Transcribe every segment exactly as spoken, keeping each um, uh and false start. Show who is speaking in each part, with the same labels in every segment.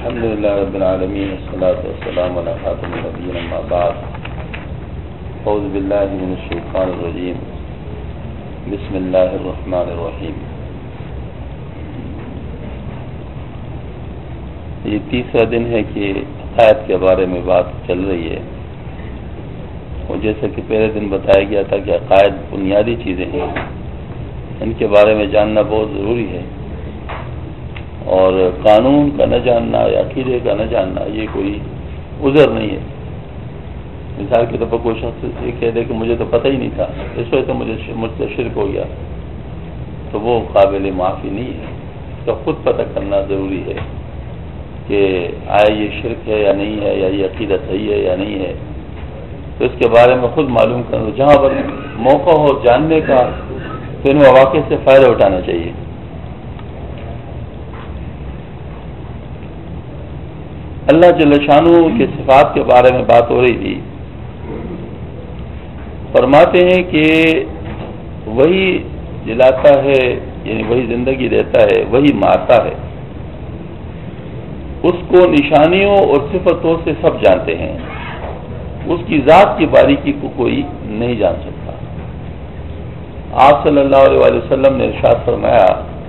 Speaker 1: الحمد للہ رب العالمین والصلاة والسلام علی خاتم النبیین اما بعد اعوذ باللہ من الشیطان الرجیم بسم اللہ الرحمن الرحیم۔ یہ تیسرا دن ہے کہ عقائد کے بارے میں بات چل رہی ہے، اور جیسا کہ پہلے دن بتایا گیا تھا کہ عقائد بنیادی چیزیں ہیں، ان کے بارے میں جاننا بہت ضروری ہے، اور قانون کا نہ جاننا یا عقیدے کا نہ جاننا یہ کوئی عذر نہیں ہے۔ مثال کے طور پر کوئی شخص یہ کہہ دے کہ مجھے تو پتہ ہی نہیں تھا، اس وجہ سے مجھے مجھ سے شرک ہو گیا، تو وہ قابل معافی نہیں ہے۔ اس کا خود پتہ کرنا ضروری ہے کہ آیا یہ شرک ہے یا نہیں ہے، یا یہ عقیدہ صحیح ہے یا نہیں ہے، تو اس کے بارے میں خود معلوم کرنا، جہاں پر موقع ہو جاننے کا تو ان مواقع سے فائدہ اٹھانا چاہیے۔ اللہ جل شانہ کے صفات کے بارے میں بات ہو رہی تھی، فرماتے ہیں کہ وہی جلاتا ہے، یعنی وہی زندگی دیتا ہے، وہی مارتا ہے، اس کو نشانیوں اور صفتوں سے سب جانتے ہیں، اس کی ذات کی باریکی کو کوئی نہیں جان سکتا۔ آپ صلی اللہ علیہ وآلہ وسلم نے ارشاد فرمایا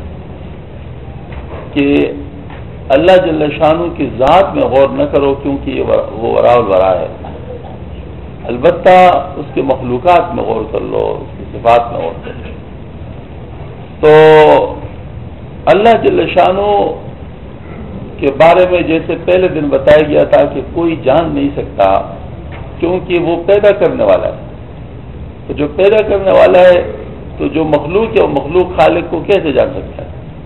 Speaker 1: کہ اللہ جل شانہ کی ذات میں غور نہ کرو، کیونکہ یہ وہ وراء الورا ہے، البتہ اس کے مخلوقات میں غور کر لو، اس کی صفات میں غور کر لو۔ تو اللہ جل شانہ کے بارے میں جیسے پہلے دن بتایا گیا تھا کہ کوئی جان نہیں سکتا، کیونکہ وہ پیدا کرنے والا ہے، تو جو پیدا کرنے والا ہے تو جو مخلوق ہے وہ مخلوق خالق کو کیسے جان سکتا ہے؟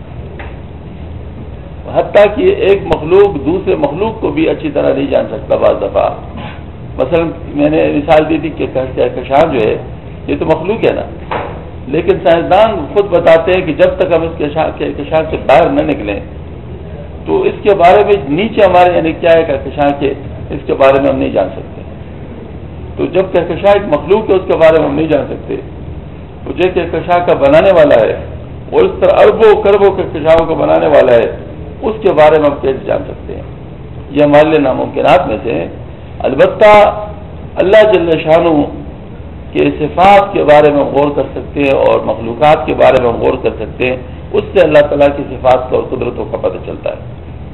Speaker 1: حتیٰ کہ ایک مخلوق دوسرے مخلوق کو بھی اچھی طرح نہیں جان سکتا۔ بعض دفعہ مثلا میں نے مثال دی تھی کہ کہکشاں جو ہے یہ تو مخلوق ہے نا، لیکن سائنسدان خود بتاتے ہیں کہ جب تک ہم اس کہکشاں سے باہر نہ نکلیں تو اس کے بارے میں نیچے ہمارے یعنی کیا ہے کہکشاں کے، اس کے بارے میں ہم نہیں جان سکتے۔ تو جب کہکشاں ایک مخلوق ہے اس کے بارے میں ہم نہیں جان سکتے، تو جو کہکشاں کا بنانے والا ہے اور اس طرح اربوں کربوں کہکشاؤں کو بنانے والا ہے، اس کے بارے میں ہم کیسے جان سکتے ہیں؟ یہ ہمارے لیے ناممکنات میں سے۔ البتہ اللہ جل شانہ کے صفات کے بارے میں غور کر سکتے ہیں اور مخلوقات کے بارے میں غور کر سکتے ہیں، اس سے اللہ تعالیٰ کی صفات کا اور قدرتوں کا پتہ چلتا ہے۔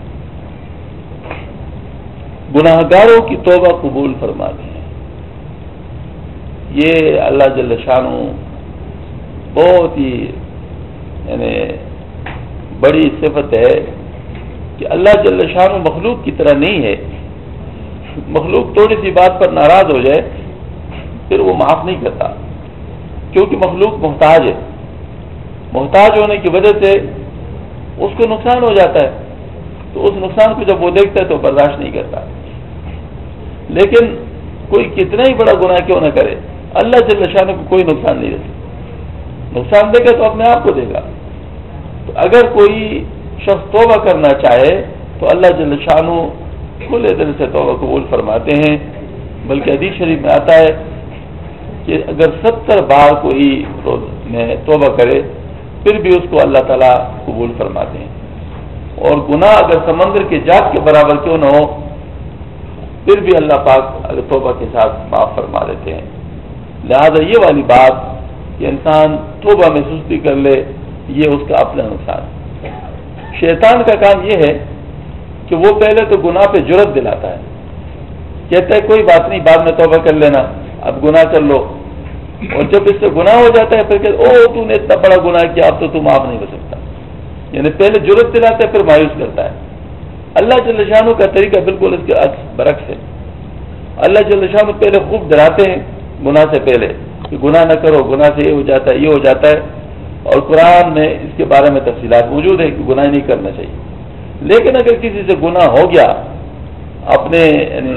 Speaker 1: گناہگاروں کی توبہ قبول فرماتے ہیں، یہ اللہ جل شانہ بہت ہی یعنی بڑی صفت ہے کہ اللہ جل شانہ مخلوق کی طرح نہیں ہے۔ مخلوق تھوڑی سی بات پر ناراض ہو جائے پھر وہ معاف نہیں کرتا، کیونکہ مخلوق محتاج ہے، محتاج ہونے کی وجہ سے اس کو نقصان ہو جاتا ہے، تو اس نقصان کو جب وہ دیکھتا ہے تو برداشت نہیں کرتا۔ لیکن کوئی کتنا ہی بڑا گناہ کیوں نہ کرے، اللہ جل شانہ کو کوئی نقصان نہیں دیتا، نقصان دے گا تو اپنے آپ کو دے گا۔ تو اگر کوئی شخص توبہ کرنا چاہے تو اللہ جل شانہ کھلے دل سے توبہ قبول فرماتے ہیں، بلکہ حدیث شریف میں آتا ہے کہ اگر ستر بار کوئی میں توبہ کرے پھر بھی اس کو اللہ تعالیٰ قبول فرماتے ہیں، اور گناہ اگر سمندر کے جاگ کے برابر کیوں نہ ہو پھر بھی اللہ پاک اگر توبہ کے ساتھ معاف فرما دیتے ہیں۔ لہذا یہ والی بات کہ انسان توبہ میں سستی کر لے، یہ اس کا اپنا نقصان ہے۔ شیطان کا کام یہ ہے کہ وہ پہلے تو گناہ پہ جرت دلاتا ہے، کہتا ہے کوئی بات نہیں بعد میں توبہ کر لینا، اب گناہ کر لو، اور جب اس سے گناہ ہو جاتا ہے پھر کہ او تو نے اتنا بڑا گناہ کیا اب تو تو معاف نہیں ہو سکتا، یعنی پہلے جرت دلاتا ہے پھر مایوس کرتا ہے۔ اللہ جل شانہ کا طریقہ بالکل اس کے عکس برعکس ہے۔ اللہ جل شانہ پہلے خوب ڈراتے ہیں گناہ سے پہلے کہ گناہ نہ کرو، گناہ سے یہ ہو جاتا ہے یہ ہو جاتا ہے، اور قرآن میں اس کے بارے میں تفصیلات موجود ہے کہ گناہ نہیں کرنا چاہیے۔ لیکن اگر کسی سے گناہ ہو گیا اپنے یعنی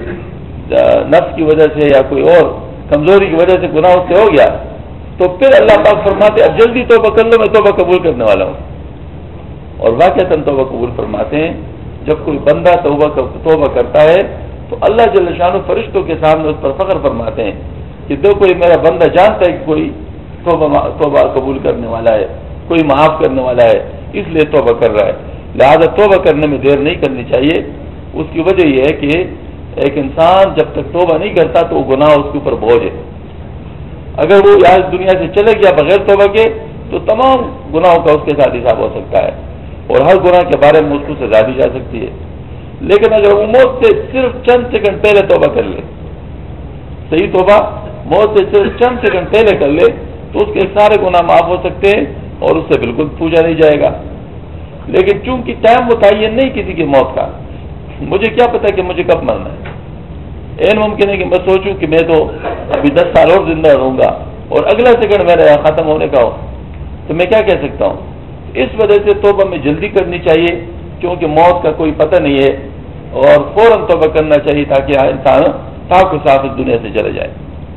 Speaker 1: نفس کی وجہ سے یا کوئی اور کمزوری کی وجہ سے گناہ اس سے ہو گیا تو پھر اللہ پاک فرماتے اب جلدی توبہ کر لو، میں توبہ قبول کرنے والا ہوں، اور واقعتاً توبہ قبول فرماتے ہیں۔ جب کوئی بندہ توبہ توبہ کرتا ہے تو اللہ جل شانہ فرشتوں کے سامنے اس پر فخر فرماتے ہیں کہ دیکھو کوئی میرا بندہ جانتا ہے کہ کوئی توبہ توبہ قبول کرنے والا ہے، کوئی معاف کرنے والا ہے، اس لیے توبہ کر رہا ہے۔ لہذا توبہ کرنے میں دیر نہیں کرنی چاہیے۔ اس کی وجہ یہ ہے کہ ایک انسان جب تک توبہ نہیں کرتا تو وہ گناہ اس کے اوپر بوجھ ہے۔ اگر وہ یہاں اس دنیا سے چلے گیا بغیر توبہ کے تو تمام گناہوں کا اس کے ساتھ حساب ہو سکتا ہے، اور ہر گناہ کے بارے میں اس کو سزا دی جا سکتی ہے۔ لیکن اگر وہ موت سے صرف چند سیکنڈ پہلے توبہ کر لے، صحیح توبہ موت سے صرف چند سیکنڈ پہلے کر لے، تو اس کے سارے گناہ معاف ہو سکتے ہیں اور اس سے بالکل پوچھا نہیں جائے گا۔ لیکن چونکہ ٹائم متعین نہیں کسی کی موت کا، مجھے کیا پتا کہ مجھے کب مرنا ہے؟ این ممکن ہے کہ میں سوچوں کہ میں تو ابھی دس سال اور زندہ رہوں گا اور اگلا سیکنڈ میرا ختم ہونے کا ہو، تو میں کیا کہہ سکتا ہوں؟ اس وجہ سے توبہ میں جلدی کرنی چاہیے، کیونکہ موت کا کوئی پتہ نہیں ہے، اور فوراً توبہ کرنا چاہیے تاکہ انسان صاف و صاف اس دنیا سے چلے جائے۔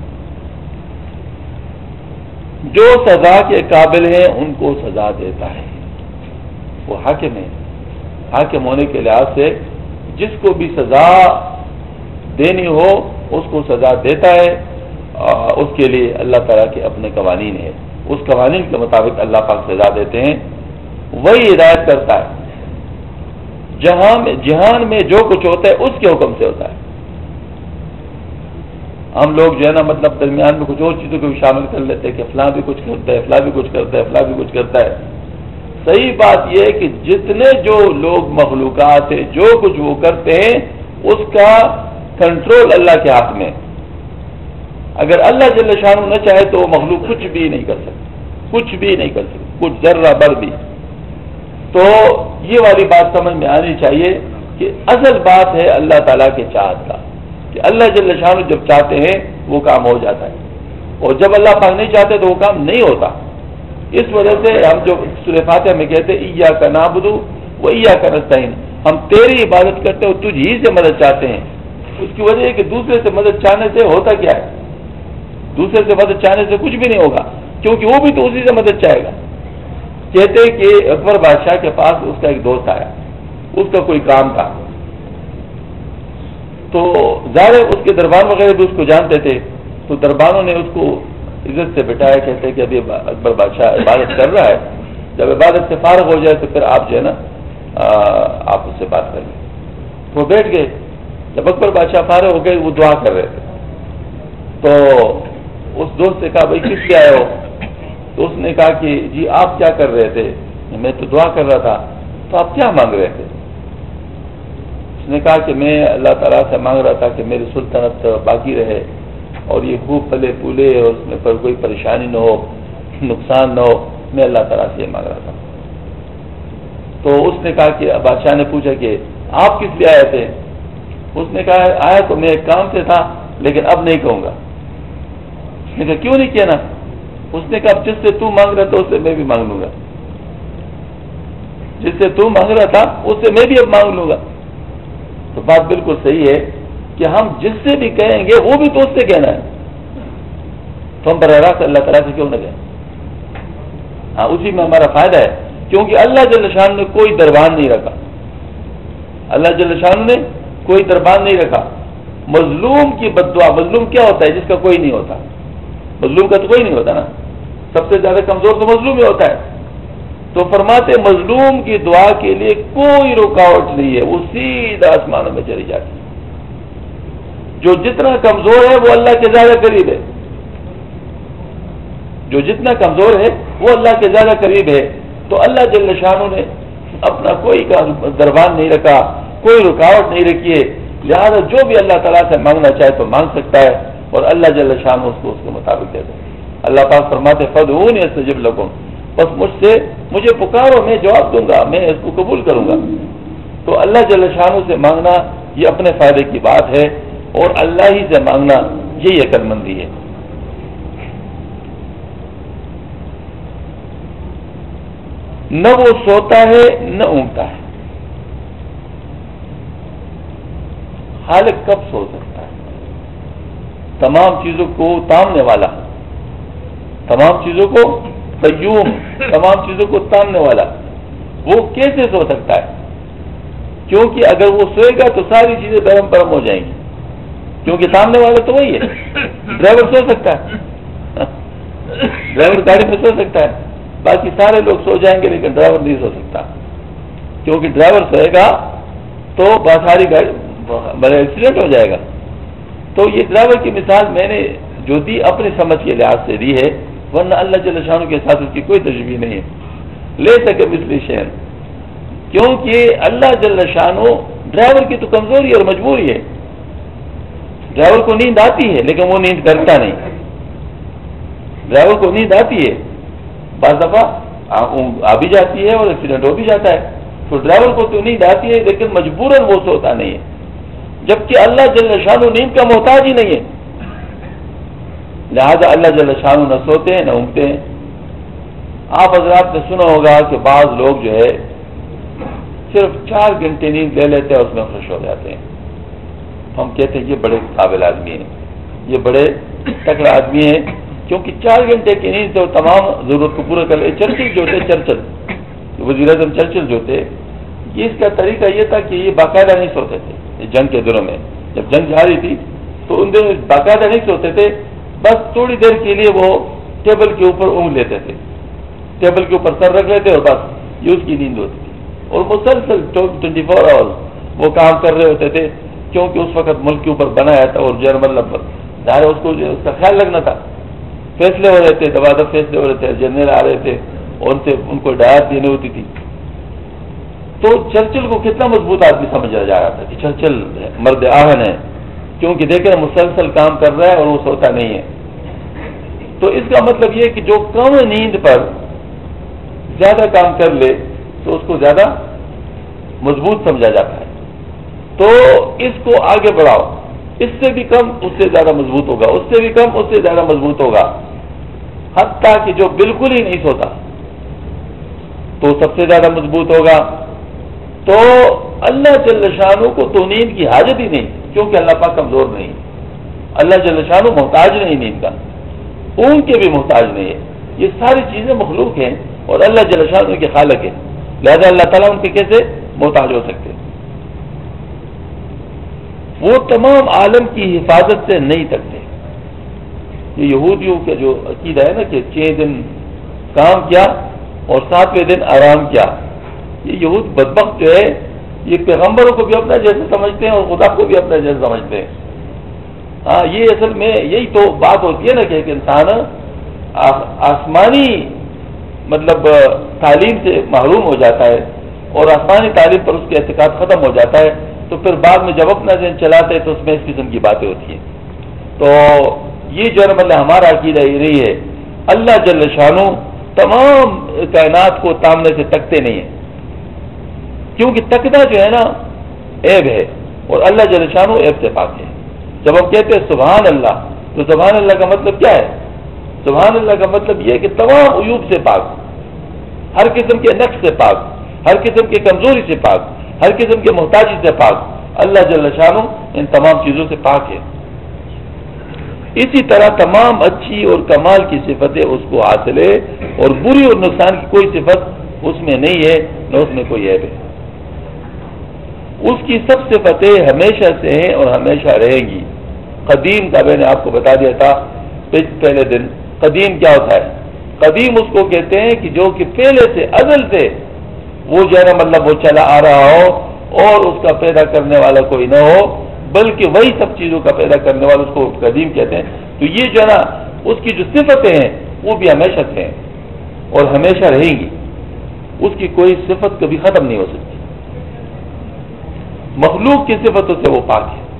Speaker 1: جو سزا کے قابل ہیں ان کو سزا دیتا ہے، وہ حاکم ہے۔ حاکم ہونے کے لحاظ سے جس کو بھی سزا دینی ہو اس کو سزا دیتا ہے، اس کے لیے اللہ تعالیٰ کے اپنے قوانین ہیں، اس قوانین کے مطابق اللہ پاک سزا دیتے ہیں، وہی ہدایت کرتا ہے۔ جہاں میں جہان میں جو کچھ ہوتا ہے اس کے حکم سے ہوتا ہے۔ ہم لوگ جو ہے نا مطلب درمیان میں کچھ اور چیزوں کو بھی شامل کر لیتے ہیں کہ فلاں بھی کچھ کرتا ہے، فلاں بھی کچھ کرتا ہے، فلاں بھی کچھ کرتا ہے۔ صحیح بات یہ ہے کہ جتنے جو لوگ مخلوقات ہیں جو کچھ وہ کرتے ہیں اس کا کنٹرول اللہ کے ہاتھ میں۔ اگر اللہ جل شانہ نہ چاہے تو وہ مخلوق کچھ بھی نہیں کر سکتی، کچھ بھی نہیں کر سکتی، کچھ ذرہ بر بھی۔ تو یہ والی بات سمجھ میں آنی چاہیے کہ اصل بات ہے اللہ تعالیٰ کے چاہت کا، کہ اللہ جل شانہ جب چاہتے ہیں وہ کام ہو جاتا ہے، اور جب اللہ پاک نہیں چاہتے تو وہ کام نہیں ہوتا۔ اس وجہ سے ہم جو سورہ فاتحہ میں کہتے ہیں ایاک نعبد و ایاک نستعین، ہم تیری عبادت کرتے ہیں اور تجھ ہی سے مدد چاہتے ہیں۔ اس کی وجہ ہے کہ دوسرے سے مدد چاہنے سے ہوتا کیا ہے؟ دوسرے سے مدد چاہنے سے کچھ بھی نہیں ہوگا، کیونکہ وہ بھی تو اسی سے مدد چاہے گا۔ کہتے کہ اکبر بادشاہ کے پاس اس کا ایک دوست آیا، اس کا کوئی کام تھا، تو ظاہر اس کے دربان وغیرہ بھی اس کو جانتے تھے، تو دربانوں نے اس کو عزت سے بٹھایا، کہتے کہ ابھی اکبر بادشاہ عبادت کر رہا ہے، جب عبادت سے فارغ ہو جائے تو پھر آپ جو ہے نا آپ اس سے بات کر لیں۔ وہ بیٹھ گئے، جب اکبر بادشاہ فارغ ہو گئے وہ دعا کر رہے تھے، تو اس دوست سے کہا بھائی کس لیے آئے ہو؟ تو اس نے کہا کہ جی آپ کیا کر رہے تھے؟ میں تو دعا کر رہا تھا۔ تو آپ کیا مانگ رہے تھے؟ اس نے کہا کہ میں اللہ تعالیٰ سے مانگ رہا تھا کہ میری سلطنت باقی رہے اور یہ خوب پھلے پھولے اور اس میں پر کوئی پریشانی نہ ہو، نقصان نہ ہو، میں اللہ تعالیٰ سے یہ مانگ رہا تھا۔ تو اس نے کہا کہ بادشاہ نے پوچھا کہ آپ کس لیے آئے تھے؟ اس نے کہا آیا تو میں ایک کام سے تھا لیکن اب نہیں کہوں گا۔ اس نے کہا کیوں نہیں کہنا؟ اس نے کہا جس سے تو مانگ رہا تھا اس سے میں بھی مانگ لوں گا، جس سے تو مانگ رہا تھا اس سے میں بھی اب مانگ لوں گا۔ تو بات بالکل صحیح ہے کہ ہم جس سے بھی کہیں گے وہ بھی تو اس سے کہنا ہے، تو ہم براہ راست اللہ تعالیٰ سے کیوں نہ کہیں؟ ہاں اسی میں ہمارا فائدہ ہے، کیونکہ اللہ جل شان نے کوئی دربان نہیں رکھا، اللہ جل شان نے کوئی دربان نہیں رکھا۔ مظلوم کی بد دعا، مظلوم کیا ہوتا ہے؟ جس کا کوئی نہیں ہوتا، مظلوم کا تو کوئی نہیں ہوتا نا، سب سے زیادہ کمزور تو مظلوم ہی ہوتا ہے۔ تو فرماتے مظلوم کی دعا کے لیے کوئی رکاوٹ نہیں ہے، وہ سیدھا آسمانوں میں چلی جاتی ہے۔ جو جتنا کمزور ہے وہ اللہ کے زیادہ قریب ہے، جو جتنا کمزور ہے وہ اللہ کے زیادہ قریب ہے۔ تو اللہ جل شانہ نے اپنا کوئی دربان نہیں رکھا، کوئی رکاوٹ نہیں رکھی ہے، لہذا جو بھی اللہ تعالیٰ سے مانگنا چاہے تو مانگ سکتا ہے، اور اللہ جل شانہ اس کو اس کے مطابق دے دے۔ اللہ پاک فرماتے فادعونی استجب لکم، بس مجھ سے مجھے پکارو میں جواب دوں گا، میں اس کو قبول کروں گا۔ تو اللہ جل شانہ سے مانگنا یہ اپنے فائدے کی بات ہے، اور اللہ ہی سے مانگنا یہی عقل مندی ہے۔ نہ وہ سوتا ہے نہ اونگتا ہے، خالق کب سو سکتا ہے؟ تمام چیزوں کو تامنے والا، تمام چیزوں کو قیوم، تمام چیزوں کو تامنے والا، وہ کیسے سو سکتا ہے؟ کیونکہ اگر وہ سوئے گا تو ساری چیزیں درم برم ہو جائیں گی، کیونکہ سامنے والا تو وہی ہے۔ ڈرائیور سو سکتا ہے، ڈرائیور گاڑی میں سو سکتا ہے، باقی سارے لوگ سو جائیں گے لیکن ڈرائیور نہیں سو سکتا۔ کیونکہ ڈرائیور سوئے گا تو بہت ساری گاڑی بڑا ایکسیڈنٹ ہو جائے گا. تو یہ ڈرائیور کی مثال میں نے جو دی اپنے سمجھ کے لحاظ سے دی ہے، ورنہ اللہ جل شانہ کے ساتھ اس کی کوئی تشبیہ نہیں ہے. لے سکے مثل شہر، کیونکہ اللہ جل شانہ ڈرائیور کی تو کمزوری اور مجبوری ہے. ڈرائیور کو نیند آتی ہے لیکن وہ نیند کرتا نہیں. ڈرائیور کو نیند آتی ہے، بعض دفعہ آ بھی جاتی ہے اور ایکسیڈنٹ ہو بھی جاتا ہے. تو ڈرائیور کو تو نیند آتی ہے لیکن مجبوراً وہ سوتا نہیں ہے، جبکہ اللہ جل شانہ نیند کا محتاج ہی نہیں ہے. لہذا اللہ جل شانہ نہ سوتے ہیں نہ اونگتے ہیں. آپ حضرات نے سنا ہوگا کہ بعض لوگ جو ہے صرف چار گھنٹے نیند لے لیتے ہیں اور اس میں خوش ہو جاتے ہیں. ہم کہتے ہیں یہ بڑے قابل آدمی ہیں، یہ بڑے تکڑا آدمی ہے، کیونکہ چار گھنٹے کی نیند سے وہ تمام ضرورت کو پورا کر لے. چرچل جو تھے چرچل وزیر اعظم چرچل جو تھے، یہ اس کا طریقہ یہ تھا کہ یہ باقاعدہ نہیں سوتے تھے. جنگ کے دنوں میں جب جنگ جاری تھی تو ان دنوں باقاعدہ نہیں سوتے تھے، بس تھوڑی دیر کے لیے وہ ٹیبل کے اوپر اونگ لیتے تھے، ٹیبل کے اوپر سر رکھ لیتے اور بس یہ اس کی نیند ہوتی تھی. اور مسلسل ٹوینٹی فور آور وہ کام کر رہے ہوتے تھے، کیونکہ اس وقت ملک کے اوپر بنایا تھا اور جرمن ظاہر اس کو اس کا خیال رکھنا تھا. فیصلے ہو رہے تھے، دبا دب فیصلے ہو رہے تھے، جنرل آ رہے تھے اور ان سے ان کو ہدایات دینی ہوتی تھی. تو چرچل کو کتنا مضبوط آدمی سمجھا جا رہا تھا کہ چرچل مرد آہن ہے، کیونکہ دیکھیں مسلسل کام کر رہا ہے اور وہ سوتا نہیں ہے. تو اس کا مطلب یہ کہ جو کم نیند پر زیادہ کام کر لے تو اس کو زیادہ مضبوط سمجھا جاتا ہے. تو اس کو آگے بڑھاؤ، اس سے بھی کم اس سے زیادہ مضبوط ہوگا، اس سے بھی کم اس سے زیادہ مضبوط ہوگا، حتیٰ کہ جو بالکل ہی نہیں سوتا تو سب سے زیادہ مضبوط ہوگا. تو اللہ جل شانہ کو تو نیند کی حاجت ہی نہیں، کیونکہ اللہ پاک کمزور نہیں، اللہ جل شانہ محتاج نہیں نیند کا، اونگ کے بھی محتاج نہیں ہے. یہ ساری چیزیں مخلوق ہیں اور اللہ جل شانہ کے خالق ہے، لہذا اللہ تعالیٰ ان کے کیسے محتاج ہو سکتے؟ وہ تمام عالم کی حفاظت سے نہیں تکتے. یہ یہودیوں کا جو عقیدہ ہے نا کہ چھ دن کام کیا اور ساتویں دن آرام کیا، یہ یہود بدبخت جو ہے یہ پیغمبروں کو بھی اپنا جیسے سمجھتے ہیں اور خدا کو بھی اپنا جیسے سمجھتے ہیں. ہاں یہ اصل میں یہی تو بات ہوتی ہے نا کہ ایک انسان آسمانی مطلب تعلیم سے محروم ہو جاتا ہے اور آسمانی تعلیم پر اس کے اعتقاد ختم ہو جاتا ہے، تو پھر بعد میں جب اپنا ذہن چلاتے ہیں تو اس میں اس قسم کی باتیں ہوتی ہیں. تو یہ جو ہے مطلب ہمارا عقیدہ یہ نہیں ہے. اللہ جل شانہ تمام کائنات کو سامنے سے تکتے نہیں ہیں، کیونکہ تکنا جو ہے نا عیب ہے اور اللہ جل شانہ عیب سے پاک ہے. جب ہم کہتے ہیں سبحان اللہ تو سبحان اللہ کا مطلب کیا ہے؟ سبحان اللہ کا مطلب یہ کہ تمام عیوب سے پاک، ہر قسم کے نقص سے پاک، ہر قسم کی کمزوری سے پاک، ہر قسم کے محتاجی سے پاک. اللہ جل شانہ ان تمام چیزوں سے پاک ہے. اسی طرح تمام اچھی اور کمال کی صفتیں اس کو حاصل ہے اور بری اور نقصان کی کوئی صفت اس میں نہیں ہے، نہ اس میں کوئی عیب ہے. اس کی سب صفتیں ہمیشہ سے ہیں اور ہمیشہ رہیں گی. قدیم کا میں نے آپ کو بتا دیا تھا پہلے دن. قدیم کیا ہوتا ہے؟ قدیم اس کو کہتے ہیں کہ جو کہ پہلے سے ازل سے وہ جو ہے نا مطلب وہ چلا آ رہا ہو اور اس کا پیدا کرنے والا کوئی نہ ہو، بلکہ وہی سب چیزوں کا پیدا کرنے والا اس کو قدیم کہتے ہیں. تو یہ جو ہے نا اس کی جو صفتیں ہیں وہ بھی ہمیشہ سے ہیں اور ہمیشہ رہیں گی. اس کی کوئی صفت کبھی ختم نہیں ہو سکتی. مخلوق کی صفتوں سے وہ پاک ہے،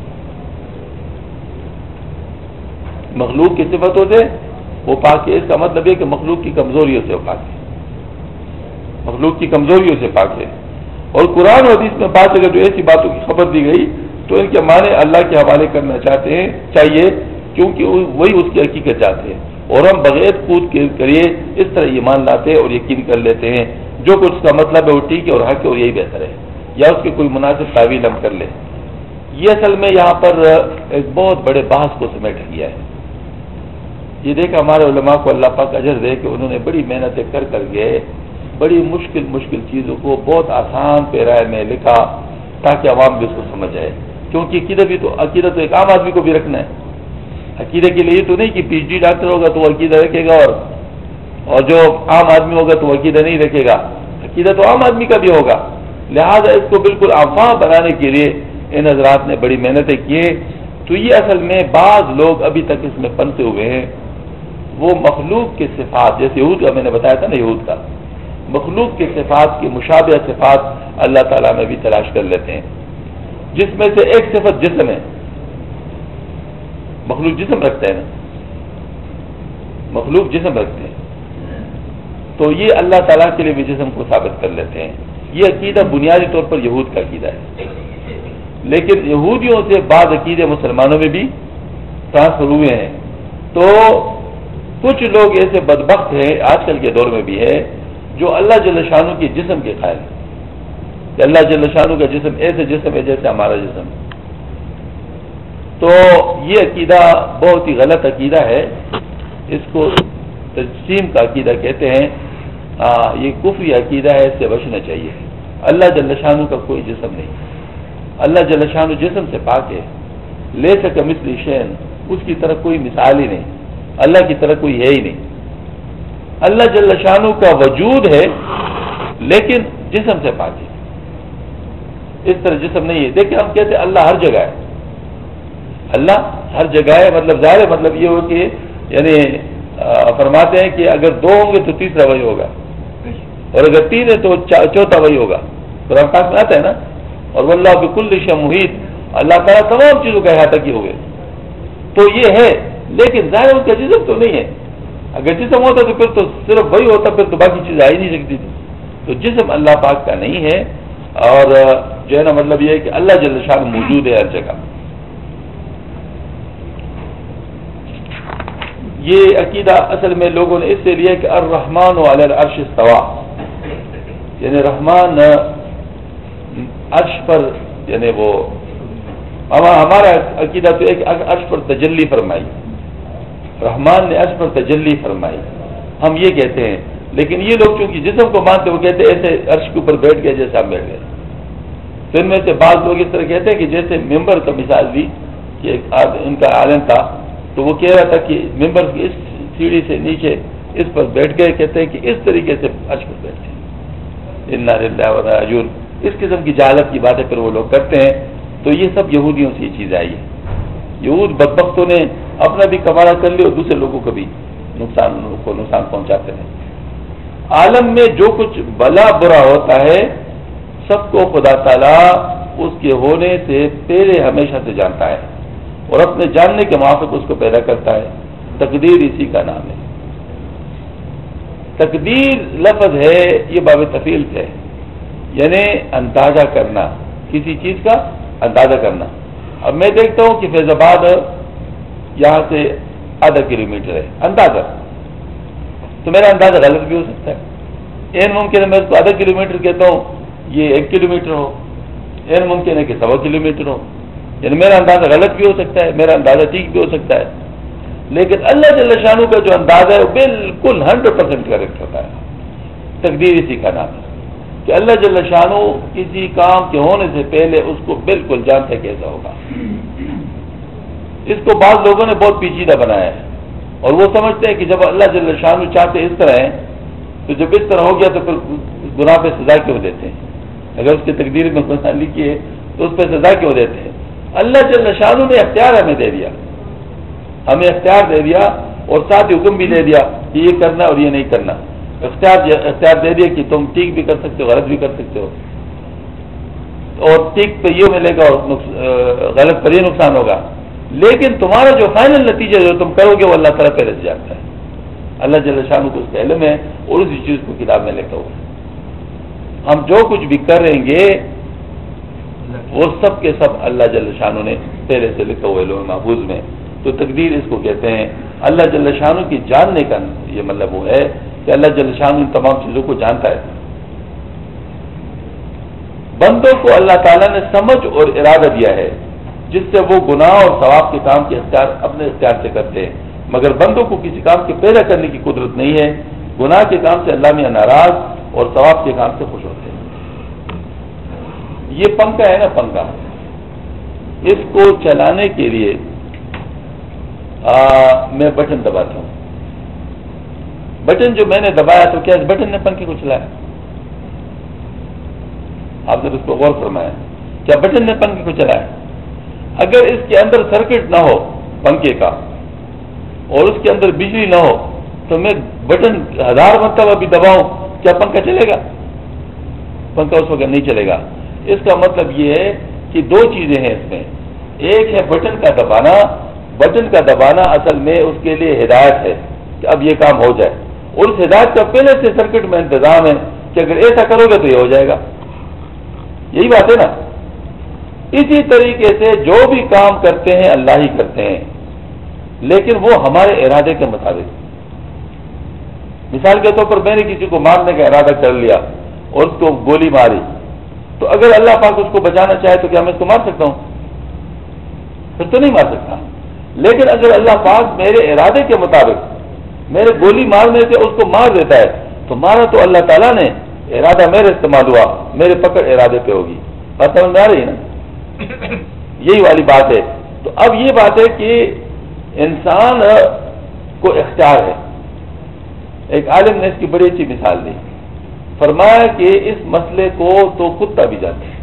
Speaker 1: مخلوق کی صفتوں سے وہ پاک ہے. اس کا مطلب ہے کہ مخلوق کی کمزوریوں سے وہ پاک ہے، مخلوق کی کمزوریوں سے پاک ہے. اور قرآن و حدیث میں بات اگر جو ایسی باتوں کی خبر دی گئی تو ان کے معنی اللہ کے حوالے کرنا چاہتے ہیں چاہیے، کیونکہ وہی اس کی حقیقت چاہتے ہیں. اور ہم بغیر کود کے کریے اس طرح ایمان لاتے اور یقین کر لیتے ہیں جو کچھ اس کا مطلب ہے وہ ٹھیک ہے اور حق ہے اور یہی بہتر ہے، یا اس کی کوئی مناسب تعویل ہم کر لیں. یہ اصل میں یہاں پر ایک بہت بڑے بحث کو سمیٹ گیا ہے. یہ دیکھا ہمارے علماء کو اللہ پاک اجر دے کہ انہوں نے بڑی محنتیں کر کر کے بڑی مشکل مشکل چیزوں کو بہت آسان پیرائے میں لکھا تاکہ عوام بھی اس کو سمجھ آئے. کیونکہ عقیدہ بھی تو عقیدہ تو ایک عام آدمی کو بھی رکھنا ہے. عقیدے کے لیے تو نہیں کہ پی ایچ ڈی ڈاکٹر ہوگا تو وہ عقیدہ رکھے گا اور اور جو عام آدمی ہوگا تو وہ عقیدہ نہیں رکھے گا. عقیدہ تو عام آدمی کا بھی ہوگا. لہذا اس کو بالکل عام بنانے کے لیے ان حضرات نے بڑی محنتیں کی. تو یہ اصل میں بعض لوگ ابھی تک اس میں پنسے ہوئے ہیں. وہ مخلوق کے صفات، جیسے یہود کا میں نے بتایا تھا نا، یہود کا مخلوق کے صفات کی مشابہ صفات اللہ تعالیٰ میں بھی تلاش کر لیتے ہیں، جس میں سے ایک صفت جسم ہے. مخلوق جسم رکھتے ہیں نا، مخلوق جسم رکھتے ہیں، تو یہ اللہ تعالیٰ کے لیے بھی جسم کو ثابت کر لیتے ہیں. یہ عقیدہ بنیادی طور پر یہود کا عقیدہ ہے، لیکن یہودیوں سے بعض عقیدے مسلمانوں میں بھی ٹرانسفر ہوئے ہیں. تو کچھ لوگ ایسے بدبخت ہیں آج کل کے دور میں بھی ہے جو اللہ جل شانہ کے جسم کے قائل ہیں کہ اللہ جل شانہ کا جسم ایسے جسم ہے جیسے ہمارا جسم ہے. تو یہ عقیدہ بہت ہی غلط عقیدہ ہے. اس کو تجسیم کا عقیدہ کہتے ہیں. آ, یہ کفری عقیدہ ہے، اس سے بچنا چاہیے. اللہ جل شانہ کا کوئی جسم نہیں. اللہ جل شانہ جسم سے پاک ہے. لیس کمثلہ شیء، اس کی طرح کوئی مثال ہی نہیں، اللہ کی طرح کوئی ہے ہی نہیں. اللہ جل شانہ کا وجود ہے لیکن جسم سے پاک ہے، اس طرح جسم نہیں ہے. دیکھیں ہم کہتے ہیں اللہ ہر جگہ ہے، اللہ ہر جگہ ہے، مطلب ظاہر مطلب یہ ہو کہ یعنی فرماتے ہیں کہ اگر دو ہوں گے تو تیسرا وہی ہوگا، اور اگر تین ہے تو چوتھا وہی ہوگا. قرآن پاک میں آتا ہے نا، اور واللہ بکل شیء محیط، اللہ تعالیٰ تمام چیزوں کا احاطہ کیے ہوئے. تو یہ ہے، لیکن ظاہر اس کا جسم تو نہیں ہے. اگر جسم ہوتا تو پھر تو صرف وہی ہوتا، پھر تو باقی چیزیں آ ہی نہیں سکتی تھی. تو جسم اللہ پاک کا نہیں ہے، اور جو ہے نا مطلب یہ ہے کہ اللہ جل شانہ موجود ہے ہر جگہ. یہ عقیدہ اصل میں لوگوں نے اس سے لیا کہ الرحمن علی العرش استوى، یعنی رحمان عرش پر، یعنی وہ ہمارا عقیدہ تو ایک عرش پر تجلی فرمائی، رحمان نے عرش پر تجلی فرمائی، ہم یہ کہتے ہیں. لیکن یہ لوگ چونکہ جسم کو مانتے، وہ کہتے ہیں ایسے عرش کے اوپر بیٹھ گئے جیسے ہم بیٹھ گئے. تو ان میں سے بعض لوگ اس طرح کہتے ہیں کہ جیسے ممبر کا مثال دی کہ ان کا عالم تھا، تو وہ کہہ رہا تھا کہ ممبر کی اس سیڑھی سے نیچے اس پر بیٹھ گئے، کہتے ہیں کہ اس طریقے سے عرش پر بیٹھتے ہیں. انا للہ و انا الیہ راجعون. اس قسم کی جہالت کی باتیں پھر وہ لوگ کرتے ہیں. تو یہ سب یہودیوں سے یہ چیز آئی ہے. یہود بدبختوں نے اپنا بھی کمارہ کر لیا اور دوسرے لوگوں کو بھی نقصان کو نقصان پہنچاتے ہیں. عالم میں جو کچھ بلا برا ہوتا ہے سب کو خدا تعالیٰ اس کے ہونے سے پہلے ہمیشہ سے جانتا ہے، اور اپنے جاننے کے موافق اس کو پیدا کرتا ہے. تقدیر اسی کا نام ہے. تقدیر لفظ ہے یہ باب تفعیل ہے، یعنی اندازہ کرنا، کسی چیز کا اندازہ کرنا. اب میں دیکھتا ہوں کہ فیض آباد یہاں سے آدھا کلو میٹر ہے، اندازہ، تو میرا اندازہ غلط بھی ہو سکتا ہے. این ممکن ہے میں اس کو آدھا کلو میٹر کہتا ہوں یہ ایک کلو میٹر ہو، این ممکن ہے کہ سوا کلو میٹر ہو. یعنی میرا اندازہ غلط بھی ہو سکتا ہے، میرا اندازہ ٹھیک بھی ہو سکتا ہے. لیکن اللہ جل شانہ کا جو اندازہ ہے وہ بالکل ہنڈریڈ پرسینٹ کریکٹ ہوتا ہے. تقدیر اسی کا نام ہے کہ اللہ جل شانہ کسی کام کے ہونے سے پہلے اس کو بالکل جانتے کیسا ہوگا. اس کو بعض لوگوں نے بہت پیچیدہ بنایا ہے، اور وہ سمجھتے ہیں کہ جب اللہ جل شانہ چاہتے اس طرح ہیں تو جب اس طرح ہو گیا تو پھر گناہ پہ سزا کیوں دیتے ہیں؟ اگر اس کی تقدیر میں گناہ لکھی ہے تو اس پہ سزا کیوں دیتے ہیں؟ اللہ جل شانہ نے اختیار ہمیں دے دیا، ہمیں اختیار دے دیا، اور ساتھ حکم بھی دے دیا کہ یہ کرنا اور یہ نہیں کرنا. اختیار اختیار دے دیا کہ تم ٹھیک بھی کر سکتے ہو، غلط بھی کر سکتے ہو، اور ٹھیک پہ یہ ملے گا اور غلط پر یہ نقصان ہوگا. لیکن تمہارا جو فائنل نتیجہ جو تم کرو گے وہ اللہ تعالیٰ پہلے سے جانتا ہے. اللہ جل شانہ کو اس کا علم ہے، اور اسی چیز کو کتاب میں لکھا ہوا ہے. ہم جو کچھ بھی کریں گے وہ سب کے سب اللہ جل شانہ نے پہلے سے لکھا ہوا ہے لوح محفوظ میں. تو تقدیر اس کو کہتے ہیں. اللہ جل شانہ کی جاننے کا یہ مطلب وہ ہے کہ اللہ جل شانہ ان تمام چیزوں کو جانتا ہے. بندوں کو اللہ تعالیٰ نے سمجھ اور ارادہ دیا ہے جس سے وہ گناہ اور ثواب کے کام کے اختیار اپنے اختیار سے کرتے ہیں، مگر بندوں کو کسی کام کے پیدا کرنے کی قدرت نہیں ہے. گناہ کے کام سے اللہ میاں ناراض اور ثواب کے کام سے خوش ہوتے ہیں. یہ پنکھا ہے نا، پنکھا، اس کو چلانے کے لیے آ, میں بٹن دباتا ہوں. بٹن جو میں نے دبایا تو کیا اس بٹن نے پنکھے کو چلایا؟ آپ نے اس کو غور فرمایا، کیا بٹن نے پنکھے کو چلایا؟ اگر اس کے اندر سرکٹ نہ ہو پنکھے کا اور اس کے اندر بجلی نہ ہو تو میں بٹن ہزار مرتبہ بھی دباؤں، کیا پنکھا چلے گا؟ پنکھا اس وقت نہیں چلے گا۔ اس کا مطلب یہ ہے کہ دو چیزیں ہیں اس میں، ایک ہے بٹن کا دبانا، بٹن کا دبانا اصل میں اس کے لیے ہدایت ہے کہ اب یہ کام ہو جائے، اور اس ہدایت کا پہلے سے سرکٹ میں انتظام ہے کہ اگر ایسا کرو گے تو یہ ہو جائے گا۔ یہی بات ہے نا۔ اسی طریقے سے جو بھی کام کرتے ہیں اللہ ہی کرتے ہیں، لیکن وہ ہمارے ارادے کے مطابق۔ مثال کے طور پر میں نے کسی کو مارنے کا ارادہ کر لیا اور اس کو گولی ماری، تو اگر اللہ پاک اس کو بچانا چاہے تو کیا میں اس کو مار سکتا ہوں؟ پھر تو نہیں مار سکتا۔ لیکن اگر اللہ پاک میرے ارادے کے مطابق میرے گولی مارنے سے اس کو مار دیتا ہے تو مارا تو اللہ تعالیٰ نے، ارادہ میرے استعمال ہوا، میرے پکڑ ارادے پہ ہوگی۔ بات سمجھ میں آ رہی ہے نا؟ یہی والی بات ہے۔ تو اب یہ بات ہے کہ انسان کو اختیار ہے۔ ایک عالم نے اس کی بڑی اچھی مثال دی، فرمایا کہ اس مسئلے کو تو کتا بھی جانتا ہے،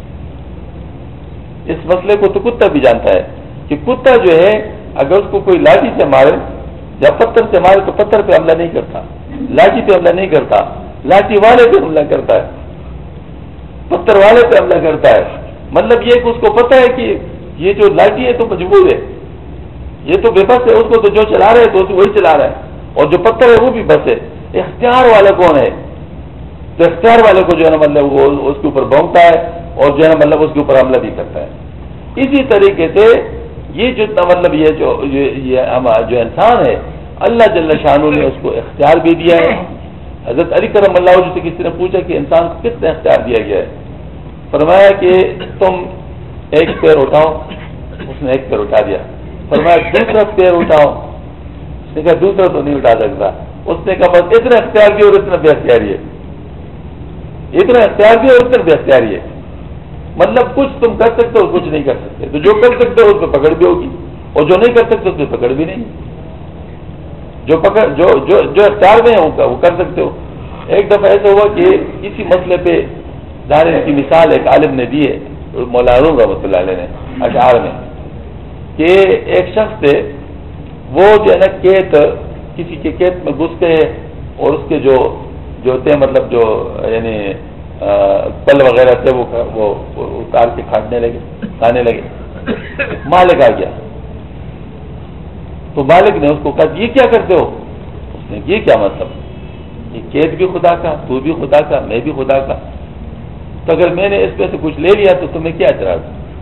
Speaker 1: اس مسئلے کو تو کتا بھی جانتا ہے کہ کتا جو ہے اگر اس کو کوئی لاٹھی سے مارے یا پتھر سے مارے تو پتھر پہ حملہ نہیں کرتا، لاٹھی پہ حملہ نہیں کرتا، لاٹھی والے پہ حملہ کرتا ہے، پتھر والے پہ حملہ کرتا ہے۔ مطلب یہ کہ اس کو پتہ ہے کہ یہ جو لاٹھی ہے تو مجبور ہے، یہ تو بے بس ہے، اس کو تو جو چلا رہے تو وہی چلا رہا ہے، اور جو پتھر ہے وہ بھی بس ہے۔ اختیار والا کون ہے؟ تو اختیار والے کو جو ہے نا مطلب وہ اس کے اوپر بھونکتا ہے اور جو ہے نا مطلب اس کے اوپر حملہ بھی کرتا ہے۔ اسی طریقے سے یہ جتنا مطلب یہ جو یہ جو انسان ہے اللہ جل شانہ نے اس کو اختیار بھی دیا ہے۔ حضرت علی کرم اللہ وجہ سے کسی نے پوچھا کہ انسان کو کتنا اختیار دیا گیا ہے؟ فرمایا کہ تم ایک پیر اٹھاؤ، اس نے ایک پیر اٹھا دیا۔ فرمایا دوسرا پیر اٹھاؤ، اس نے کہا دوسرا تو نہیں اٹھا سکتا۔ اس نے کہا بس اتنا اختیار بھی اور اتنا بے اختیاری ہے، اتنا اختیار بھی اور اتنا بے اختیاری ہے۔ مطلب کچھ تم کر سکتے ہو، کچھ نہیں کر سکتے۔ تو جو کر سکتے ہو اس پہ پکڑ بھی ہوگی، اور جو نہیں کر سکتے اس پہ پکڑ بھی نہیں۔ جو پکڑ جو جو جو اختیار میں ہے وہ کر سکتے ہو۔ ایک دفعہ ایسا ہوا کہ کسی مسئلے پہ ظاہر کی مثال ایک عالم نے دی ہے، مولانا رحمۃ اللہ علیہ نے اشعار میں، کہ ایک شخص تھے، وہ جو ہے نا کھیت کسی کے کھیت میں گھس گئے اور اس کے جو جو تھے مطلب جو یعنی پل وغیرہ تھے وہ وہ اتار کے کھانے لگے کھانے لگے۔ مالک آ گیا تو مالک نے اس کو کہا یہ کیا کرتے ہو؟ اس نے یہ کیا مطلب، یہ کھیت بھی خدا کا، تو بھی خدا کا، میں بھی خدا کا، تو اگر میں نے اس پہ سے کچھ لے لیا تو تمہیں کیا اعتراض؟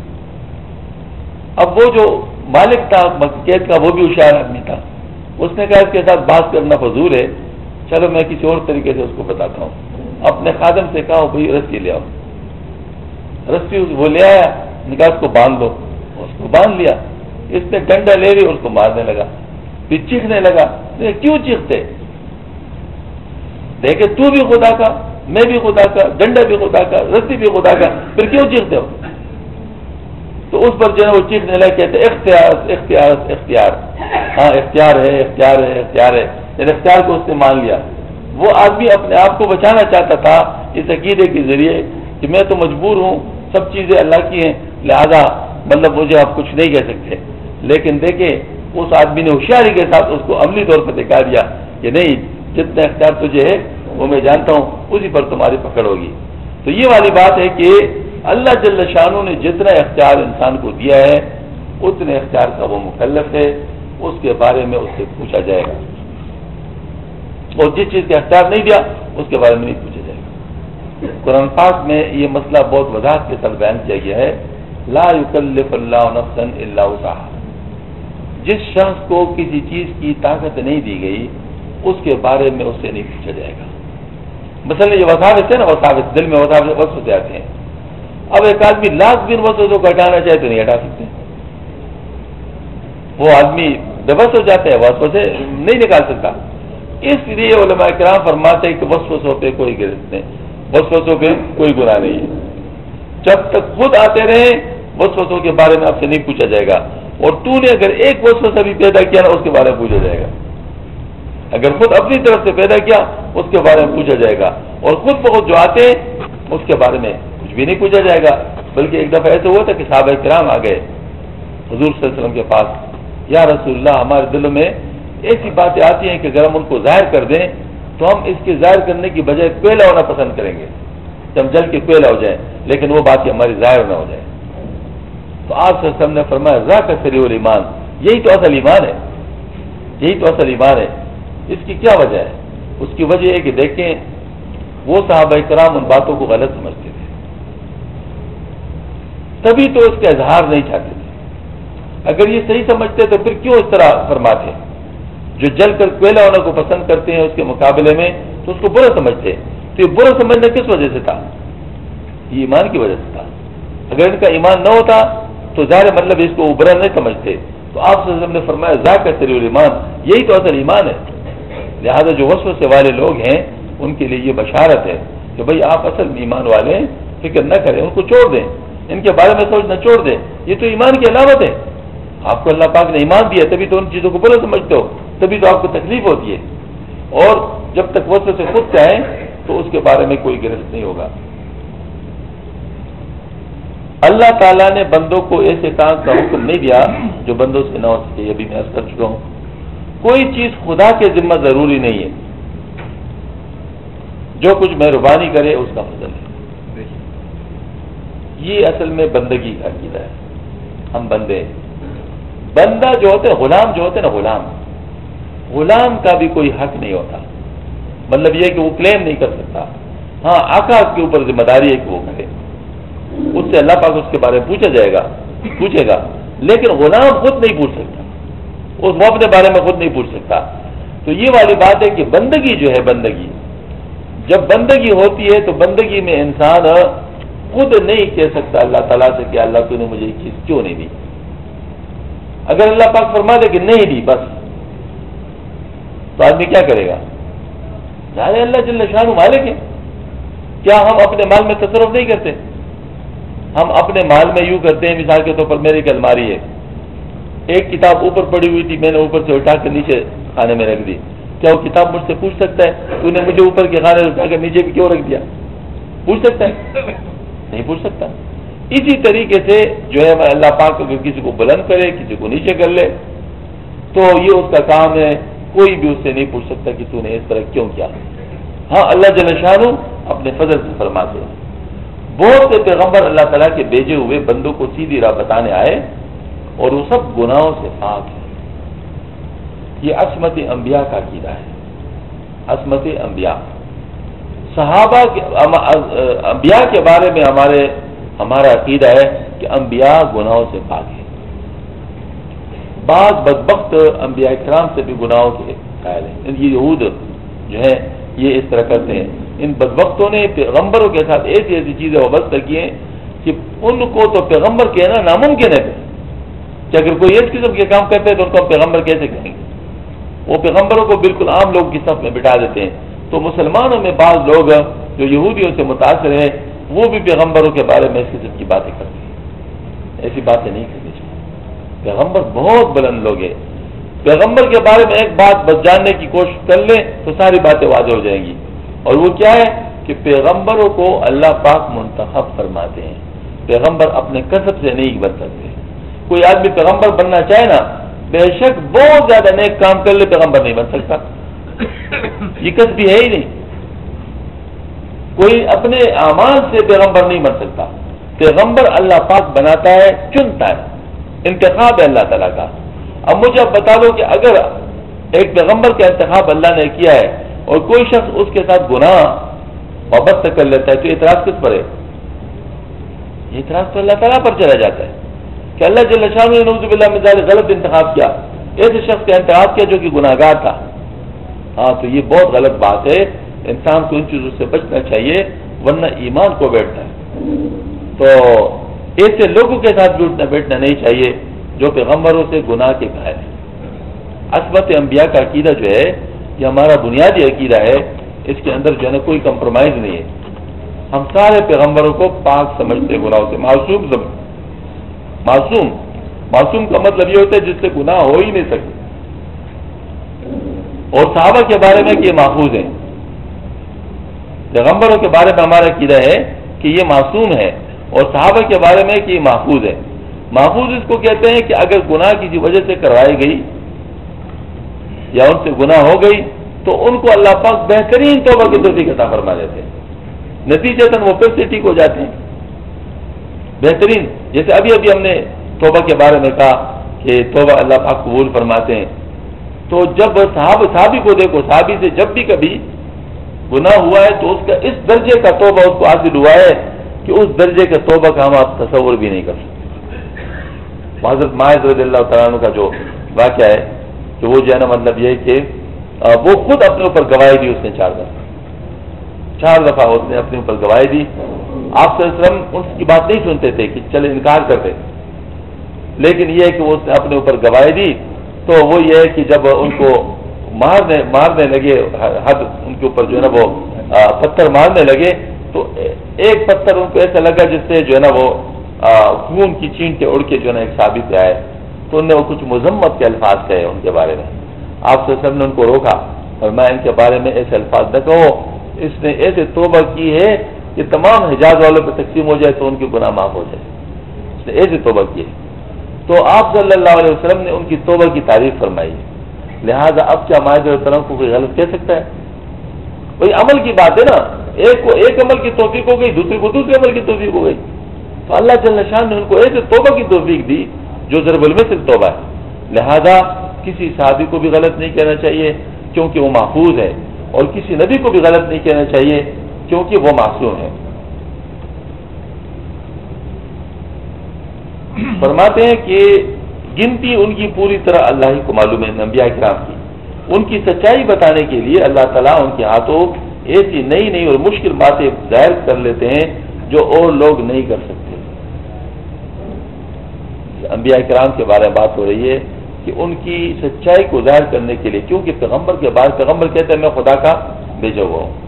Speaker 1: اب وہ جو مالک تھا کھیت کا وہ بھی ہوشیار آدمی تھا، اس نے کہا اس کے ساتھ بات کرنا فضول ہے، چلو میں کسی اور طریقے سے اس کو بتاتا ہوں۔ اپنے خادم سے کہا بھائی رسی لے آؤ، رسی وہ لے آیا، نکاح اس کو باندھ دو، اس کو باندھ لیا۔ اس نے ڈنڈا لے لی اور اس کو مارنے لگا، پھر چیخنے لگا۔ کیوں چیختے؟ دیکھے تو بھی خدا کا، میں بھی خدا کا، ڈنڈا بھی خدا کا، رسی بھی خدا کا، پھر کیوں چیختے ہو؟ تو اس پر جو ہے وہ چیخنے لگے، کہتے اختیار اختیار اختیار، ہاں اختیار ہے اختیار ہے اختیار ہے۔ جب اختیار کو اس نے مان لیا، وہ آدمی اپنے آپ کو بچانا چاہتا تھا اس عقیدے کے ذریعے کہ میں تو مجبور ہوں، سب چیزیں اللہ کی ہیں، لہذا مطلب مجھے آپ کچھ نہیں کہہ سکتے۔ لیکن دیکھیں اس آدمی نے ہوشیاری کے ساتھ اس کو عملی طور پر دکھا دیا کہ نہیں، جتنا اختیار تجھے ہے وہ میں جانتا ہوں، اسی پر تمہاری پکڑ ہوگی۔ تو یہ والی بات ہے کہ اللہ جل شانہ نے جتنا اختیار انسان کو دیا ہے اتنے اختیار کا وہ مکلف ہے، اس کے بارے میں اس سے پوچھا جائے گا، اور جس چیز کا اختیار نہیں دیا اس کے بارے میں نہیں پوچھا جائے گا۔ قرآن پاک میں یہ مسئلہ بہت وضاحت کے ساتھ بیان کیا گیا ہے، لا یکلف اللہ نفسا الا وسعها۔ جس شخص کو کسی چیز کی طاقت نہیں دی گئی اس کے بارے میں اس سے نہیں پوچھا جائے گا۔ مثلا یہ وساوس ہے نا، وساوس دل میں وساوس وسوسے آتے ہیں۔ اب ایک آدمی لاکھ دن وسوسوں کو ہٹانا چاہے تو نہیں ہٹا سکتے، وہ آدمی بے بس ہو جاتا ہے، وسوسے نہیں نکال سکتا۔ اس لیے علماء کرام فرماتے ہیں کہ وسوسوں پہ کوئی گرفت نہیں، وسوسوں پہ کوئی گناہ نہیں ہے۔ جب تک خود آتے رہے وسوسوں کے بارے میں آپ سے نہیں پوچھا جائے گا، اور تو نے اگر ایک وسوسہ بھی پیدا کیا نا اس کے بارے میں پوچھا جائے گا۔ اگر خود اپنی طرف سے پیدا کیا اس کے بارے میں پوچھا جائے گا، اور خود بخود جو آتے ہیں اس کے بارے میں کچھ بھی نہیں پوچھا جائے گا. بلکہ ایک دفعہ ایسا ہوا تھا کہ صحابہ کرام آ گئے حضور صلی اللہ علیہ وسلم کے پاس, یا رسول اللہ ہمارے دلوں میں ایسی باتیں آتی ہیں کہ اگر ہم ان کو ظاہر کر دیں تو ہم اس کے ظاہر کرنے کی بجائے کوئلہ ہونا پسند کریں گے, کہ ہم جل کے کوئلہ ہو جائیں, لیکن وہ باتیں ہماری ظاہر نہ ہو جائے. تو آپ صلی اللہ علیہ وسلم نے فرمایا ذاک سریع الایمان, یہی تو اصل ایمان ہے, یہی تو اصل ایمان ہے. اس کی کیا وجہ ہے؟ اس کی وجہ ہے کہ دیکھیں وہ صحابہ کرام ان باتوں کو غلط سمجھتے تھے, تبھی تو اس کا اظہار نہیں چاہتے تھے. اگر یہ صحیح سمجھتے تو پھر کیوں اس طرح فرماتے؟ جو جل کر کوئلہ ہونے کو پسند کرتے ہیں اس کے مقابلے میں تو اس کو برا سمجھتے. تو یہ برا سمجھنا کس وجہ سے تھا؟ یہ ایمان کی وجہ سے تھا. اگر ان کا ایمان نہ ہوتا تو ظاہر مطلب اس کو وہ برا نہیں سمجھتے. تو آپ صلی اللہ علیہ وسلم نے فرمایا ذاک سریع الایمان, یہی تو اصل ایمان ہے. لہذا جو وسوسے والے لوگ ہیں ان کے لیے یہ بشارت ہے کہ بھئی آپ اصل ایمان والے ہیں, فکر نہ کریں, ان کو چھوڑ دیں, ان کے بارے میں سوچنا چھوڑ دیں. یہ تو ایمان کی علامت ہے. آپ کو اللہ پاک نے ایمان دیا تبھی تو ان چیزوں کو برا سمجھتے ہو, تبھی تو آپ کو تکلیف ہوتی ہے. اور جب تک وسوسے خود چاہیں تو اس کے بارے میں کوئی گرفت نہیں ہوگا. اللہ تعالیٰ نے بندوں کو ایسے کام کا حکم نہیں دیا جو بندوں سے نہ ہو سکے. یہ بھی میں عرض کر چکا ہوں. کوئی چیز خدا کے ذمہ ضروری نہیں ہے, جو کچھ مہربانی کرے اس کا فضل ہے. یہ اصل میں بندگی کا عقیدہ ہے. ہم بندے, بندہ جو ہوتے ہیں, غلام جو ہوتے ہیں نا, غلام غلام کا بھی کوئی حق نہیں ہوتا. مطلب یہ کہ وہ کلیم نہیں کر سکتا. ہاں آقا کے اوپر ذمہ داری ہے کہ وہ کرے, اس سے اللہ پاک اس کے بارے میں پوچھا جائے گا, پوچھے گا. لیکن غلام خود نہیں پوچھ سکتا, اس وہ اپنے بارے میں خود نہیں پوچھ سکتا. تو یہ والی بات ہے کہ بندگی جو ہے, بندگی جب بندگی ہوتی ہے تو بندگی میں انسان خود نہیں کہہ سکتا اللہ تعالیٰ سے کہ اللہ تو نے مجھے یہ چیز کیوں نہیں دی. اگر اللہ پاک فرما دے کہ نہیں دی بس, تو آدمی کیا کرے گا؟ ظاہر اللہ جل شانہ مالک ہے. کیا ہم اپنے مال میں تصرف نہیں کرتے؟ ہم اپنے مال میں یوں کرتے ہیں, مثال کے طور پر میری ایک الماری ہے, ایک کتاب اوپر پڑی ہوئی تھی, میں نے اوپر سے اٹھا کر نیچے خانے میں رکھ دی. کیا وہ کتاب مجھ سے پوچھ سکتا ہے تو نے مجھے اوپر کے خانے اٹھا کر نیچے بھی کیوں رکھ دیا؟ پوچھ سکتا ہے؟ نہیں پوچھ سکتا. اسی طریقے سے جو ہے اللہ پاک اگر کسی کو بلند کرے, کسی کو نیچے کر لے, تو یہ اس کا کام ہے. کوئی بھی اس سے نہیں پوچھ سکتا کہ تو نے اس طرح کیوں کیا. ہاں اللہ جل شانہ اپنے فضل سے فرماتے ہیں. بہت سے پیغمبر اللہ تعالیٰ کے بھیجے ہوئے بندوں کو سیدھی راہ بتانے آئے اور وہ سب گناہوں سے پاک ہیں. یہ عصمت انبیاء کا عقیدہ ہے. عصمت انبیاء, صحابہ کے انبیاء کے بارے میں ہمارے ہمارا عقیدہ ہے کہ انبیاء گناہوں سے پاک ہیں. بعض بدبخت انبیاء کرام سے بھی گناہوں کے قائل ہیں. یہ یہود جو ہیں یہ اس طرح کرتے ہیں. ان بدبختوں نے پیغمبروں کے ساتھ ایسی ایسی چیزیں وابستہ کی ہیں کہ ان کو تو پیغمبر کہنا ناممکن ہے کہ اگر کوئی اس قسم کے کام کرتے ہیں تو ان کو ہم پیغمبر کیسے کہیں گے. وہ پیغمبروں کو بالکل عام لوگ کی صف میں بٹھا دیتے ہیں. تو مسلمانوں میں بعض لوگ جو یہودیوں سے متاثر ہیں وہ بھی پیغمبروں کے بارے میں اس قسم کی باتیں کرتے ہیں. ایسی باتیں نہیں کرنی چاہیے. پیغمبر بہت بلند لوگ ہیں. پیغمبر کے بارے میں ایک بات بس جاننے کی کوشش کر لیں تو ساری باتیں واضح ہو جائیں گی. اور وہ کیا ہے کہ پیغمبروں کو اللہ پاک منتخب فرماتے ہیں. پیغمبر اپنے کسب سے نہیں بن سکتے. کوئی آدمی پیغمبر بننا چاہے نا, بے شک بہت زیادہ نیک کام کر لے, پیغمبر نہیں بن سکتا. یہ کسب ہے ہی نہیں. کوئی اپنے اعمال سے پیغمبر نہیں بن سکتا. پیغمبر اللہ پاک بناتا ہے, چنتا ہے, انتخاب ہے اللہ تعالیٰ کا. اب مجھے اب بتا دو کہ اگر ایک پیغمبر کا انتخاب اللہ نے کیا ہے اور کوئی شخص اس کے ساتھ گناہ وابستہ کر لیتا ہے تو اعتراض کس پر ہے؟ یہ اعتراض تو اللہ تعالیٰ پر چلا جاتا ہے کہ اللہ جل شانہ نے نعوذ باللہ من ذالک غلط انتخاب کیا, ایسے شخص کا انتخاب کیا جو کہ گناہ گار تھا. ہاں تو یہ بہت غلط بات ہے. انسان کو ان چیزوں سے بچنا چاہیے ورنہ ایمان کو بیٹھنا ہے. تو ایسے لوگوں کے ساتھ بھی اٹھنا بیٹھنا نہیں چاہیے جو پیغمبروں سے گناہ کے قائل ہیں. عصمت انبیاء کا عقیدہ جو ہے یہ ہمارا بنیادی عقیدہ ہے. اس کے اندر جو ہے نا کوئی کمپرومائز نہیں ہے. ہم سارے پیغمبروں کو پاک سمجھتے, گناہوں سے معصوم سمجھتے. معصوم معصوم کا مطلب یہ ہوتا ہے جس سے گناہ ہو ہی نہیں سکتے. اور صحابہ کے بارے میں کہ یہ محفوظ ہیں. پیغمبروں کے بارے میں ہمارا عقیدہ ہے کہ کہ یہ معصوم ہے، اور صحابہ کے بارے میں کہ یہ محفوظ ہے۔ محفوظ اس کو کہتے ہیں کہ اگر گناہ کسی وجہ سے کروائی گئی یا ان سے گناہ ہو گئی تو ان کو اللہ پاک بہترین توبہ کی توفیق عطا فرما دیتے ہیں، نتیجتاً وہ پھر سے ٹھیک ہو جاتے ہیں بہترین۔ جیسے ابھی ابھی ہم نے توبہ کے بارے میں کہا کہ توبہ اللہ پاک قبول فرماتے ہیں، تو جب صحاب صحابی کو دیکھو، صحابی سے جب بھی کبھی گناہ ہوا ہے تو اس کا اس درجے کا توبہ اس کو حاصل ہوا ہے کہ اس درجے کا توبہ کا ہم آپ تصور بھی نہیں کر سکتے۔ حضرت معاذ رضی اللہ تعالیٰ عنہ کا جو واقعہ ہے کہ وہ جو ہے نا مطلب یہ کہ وہ خود اپنے اوپر گواہی دی، اس نے چار دفعہ چار دفعہ اس نے اپنے اوپر گواہی دی۔ آپ صلی اللہ علیہ وسلم اس کی بات نہیں سنتے تھے کہ چلے انکار کرتے، لیکن یہ ہے کہ وہ اس نے اپنے اوپر گواہی دی، تو وہ یہ ہے کہ جب ان کو مارنے مارنے لگے، حد ان کے اوپر جو ہے نا وہ پتھر مارنے لگے، تو ایک پتھر ان کو ایسا لگا جس سے جو ہے نا وہ خون کی چینٹے اڑ کے جو ہے نا ایک صحابی پہ آئے، تو انہوں نے وہ کچھ مذمت کے الفاظ کہے ان کے بارے میں۔ آپ صلی اللہ علیہ وسلم نے ان کو روکا اور میں ان کے بارے میں ایسے الفاظ نہ کہو، اس نے ایسے توبہ کی ہے کہ تمام حجاز والوں پہ تقسیم ہو جائے تو ان کی گناہ معاف ہو جائے، اس نے ایسے توبہ کی ہے۔ تو آپ صلی اللہ علیہ وسلم نے ان کی توبہ کی تعریف فرمائی، لہذا اب کیا معاذ طرف کو کوئی غلط کہہ سکتا ہے؟ وہی عمل کی بات ہے نا، ایک کو ایک عمل کی توفیق ہو گئی، دوسرے کو دوسرے عمل کی توفیق ہو گئی، تو اللہ جل شان نے ان کو ایسے توبہ کی توفیق دی جو ضرب المثل توبہ ہے۔ لہذا کسی صحابی کو بھی غلط نہیں کہنا چاہیے کیونکہ وہ محفوظ ہے، اور کسی نبی کو بھی غلط نہیں کہنا چاہیے کیونکہ وہ معصوم ہے۔ فرماتے ہیں کہ گنتی ان کی پوری طرح اللہ ہی کو معلوم ہے، انبیاء کرام کی ان کی سچائی بتانے کے لیے اللہ تعالیٰ ان کے ہاتھوں ایسی نئی نئی اور مشکل باتیں ظاہر کر لیتے ہیں جو اور لوگ نہیں کر سکتے۔ انبیاء کرام کے بارے میں بات ہو رہی ہے کہ ان کی سچائی کو ظاہر کرنے کے لیے، کیونکہ پیغمبر کے بعد پیغمبر کہتے ہیں میں خدا کا بھیجا ہوا ہوں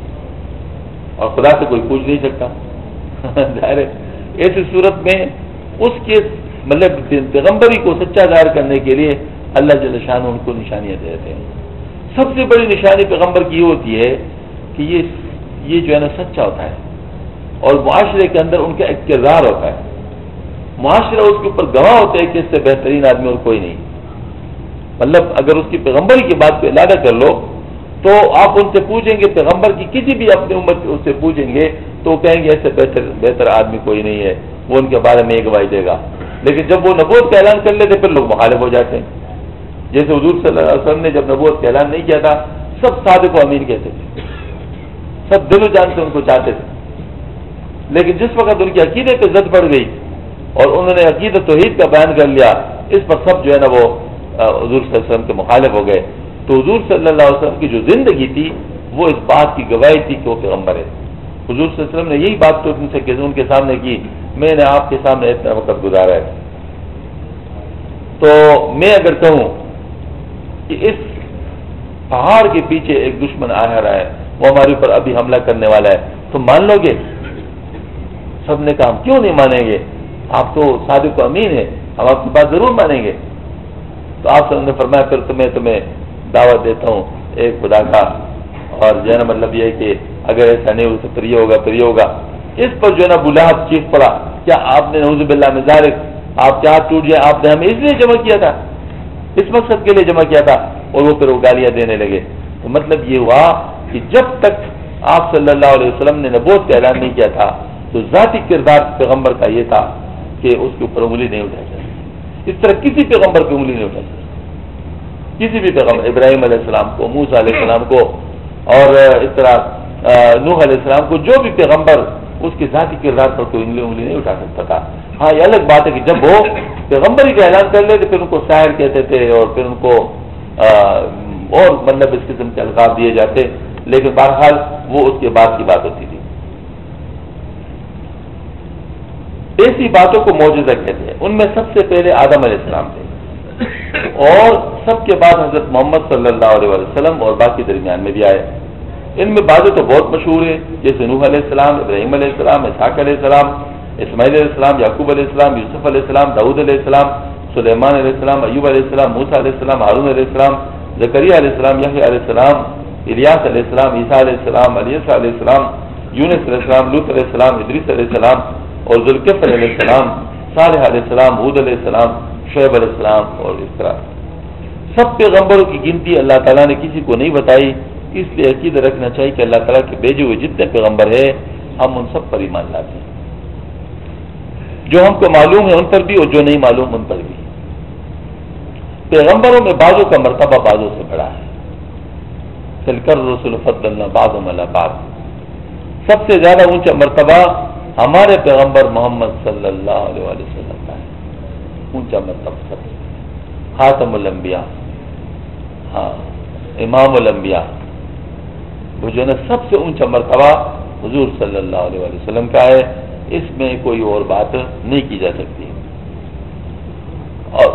Speaker 1: اور خدا سے کوئی پوچھ نہیں سکتا ظاہر ہے، ایسی صورت میں اس کے مطلب پیغمبری کو سچا ظاہر کرنے کے لیے اللہ جل شانہ ان کو نشانیاں دیتے ہیں۔ سب سے بڑی نشانی پیغمبر کی یہ ہوتی ہے کہ یہ یہ جو ہے نا سچا ہوتا ہے، اور معاشرے کے اندر ان کا ایک کردار ہوتا ہے، معاشرہ اس کے اوپر گواہ ہوتا ہے کہ اس سے بہترین آدمی اور کوئی نہیں۔ مطلب اگر اس کی پیغمبری کی بات پہ ارادہ کر لو تو آپ ان سے پوچھیں گے، پیغمبر کی کسی بھی اپنی امت اس سے پوچھیں گے تو وہ کہیں گے ایسے بہتر بہتر آدمی کوئی نہیں ہے، وہ ان کے بارے میں ایک گواہی دے گا۔ لیکن جب وہ نبوت کا اعلان کر لیتے پھر لوگ مخالف ہو جاتے ہیں، جیسے حضور صلی اللہ علیہ وسلم نے جب نبوت کا اعلان نہیں کیا تھا سب صادق و امین کہتے تھے، سب دل و جان سے ان کو چاہتے تھے، لیکن جس وقت ان کی عقیدے پہ زد پڑ گئی اور انہوں نے عقیدت توحید کا بیان کر لیا، اس پر سب جو ہے نا وہ حضور صلی اللہ علیہ وسلم کے مخالف ہو گئے۔ تو حضور صلی اللہ علیہ وسلم کی جو زندگی تھی وہ اس بات کی گواہی تھی کہ وہ پیغمبر ہے۔ حضور صلی اللہ علیہ وسلم نے یہی بات تو ان سے ان کے سامنے کی، میں نے آپ کے سامنے اتنا وقت گزارا ہے، تو میں اگر کہوں کہ اس پہاڑ کے پیچھے ایک دشمن آ رہا ہے، وہ ہمارے اوپر ابھی حملہ کرنے والا ہے، تو مان لو گے؟ سب نے کہا ہم کیوں نہیں مانیں گے، آپ تو صادق و امین ہے، ہم آپ کی بات ضرور مانیں گے۔ تو آپ نے فرمایا پھر تمہیں تمہیں دعوت دیتا ہوں ایک خدا کا، اور جو ہے نا مطلب یہ ہے کہ اگر ایسا نہیں ہو تو پھر یہ ہوگا پھر یہ ہوگا۔ اس پر جو ہے نا ابو لہب چیخ پڑا، کیا آپ نے نعوذ باللہ من ذالک، آپ کیا ٹوٹ جائے، آپ نے ہمیں اس لیے جمع کیا تھا، اس مقصد کے لیے جمع کیا تھا، اور وہ پھر وہ گالیاں دینے لگے۔ تو مطلب یہ ہوا کہ جب تک آپ صلی اللہ علیہ وسلم نے نبوت کا اعلان نہیں کیا تھا تو ذاتی کردار پیغمبر کا یہ تھا کہ اس کے اوپر انگلی نہیں اٹھائی جاتی، اس طرح کسی پیغمبر کی انگلی نہیں اٹھائی جاتی، کسی بھی پیغمبر، ابراہیم علیہ السلام کو، موسیٰ علیہ السلام کو، اور اس طرح نوح علیہ السلام کو، جو بھی پیغمبر اس کے ذاتی کردار پر کوئی انگلی انگلی نہیں اٹھا سکتا تھا۔ ہاں یہ الگ بات ہے کہ جب وہ پیغمبری کا اعلان کر لیتے پھر ان کو شاعر کہتے تھے اور پھر ان کو اور مطلب اس قسم کے القاب دیے جاتے، لیکن بہرحال وہ اس کے بعد کی بات ہوتی تھی۔ ایسی باتوں کو معجزہ کہتے ہیں، ان میں سب سے پہلے آدم علیہ السلام تھے، اور سب کے بعد حضرت محمد صلی اللہ علیہ وسلم اور باقی درمیان میں بھی آئے۔ ان میں باتیں تو بہت مشہور ہیں، جیسے نوح علیہ السلام، ابراہیم علیہ السلام، اسحاق علیہ السلام، اسماعیل علیہ السلام، یعقوب علیہ السلام، یوسف علیہ السلام، داؤد علیہ السلام، سلیمان علیہ السلام، ایوب علیہ السلام، موسیٰ علیہ السلام، ہارون علیہ السلام، زکریا علیہ السلام، یحییٰ علیہ السلام، الیاس علیہ السلام، عیسیٰ علیہ السلام، علیسیٰ علیہ السلام، یونس علیہ السلام، لوط علیہ السلام، ادریس علیہ السلام اور ذوالکفل علیہ السلام، صالح علیہ السلام، ہود علیہ السلام، شعیب علیہ السلام، اور اس طرح سب پیغمبروں کی گنتی اللہ تعالیٰ نے کسی کو نہیں بتائی. اس لیے عقیدہ رکھنا چاہیے کہ اللہ تعالیٰ کے بھیجے ہوئے جتنے پیغمبر ہیں ہم ان سب پر ایمان لاتے ہیں، جو ہم کو معلوم ہے ان پر بھی اور جو نہیں معلوم ان پر بھی. پیغمبروں میں بعضوں کا مرتبہ بعضوں سے بڑا ہے. تلکر رسول فضلنا بعضهم علی بعض. سب سے زیادہ اونچا مرتبہ ہمارے پیغمبر محمد صلی اللہ علیہ وآلہ وسلم کا ہے. اونچا مرتبہ سب سے خاتم الانبیاء، ہاں امام الانبیاء، وہ جو ہے نا سب سے اونچا مرتبہ حضور صلی اللہ علیہ وآلہ وسلم کا ہے. اس میں کوئی اور بات نہیں کی جا سکتی. اور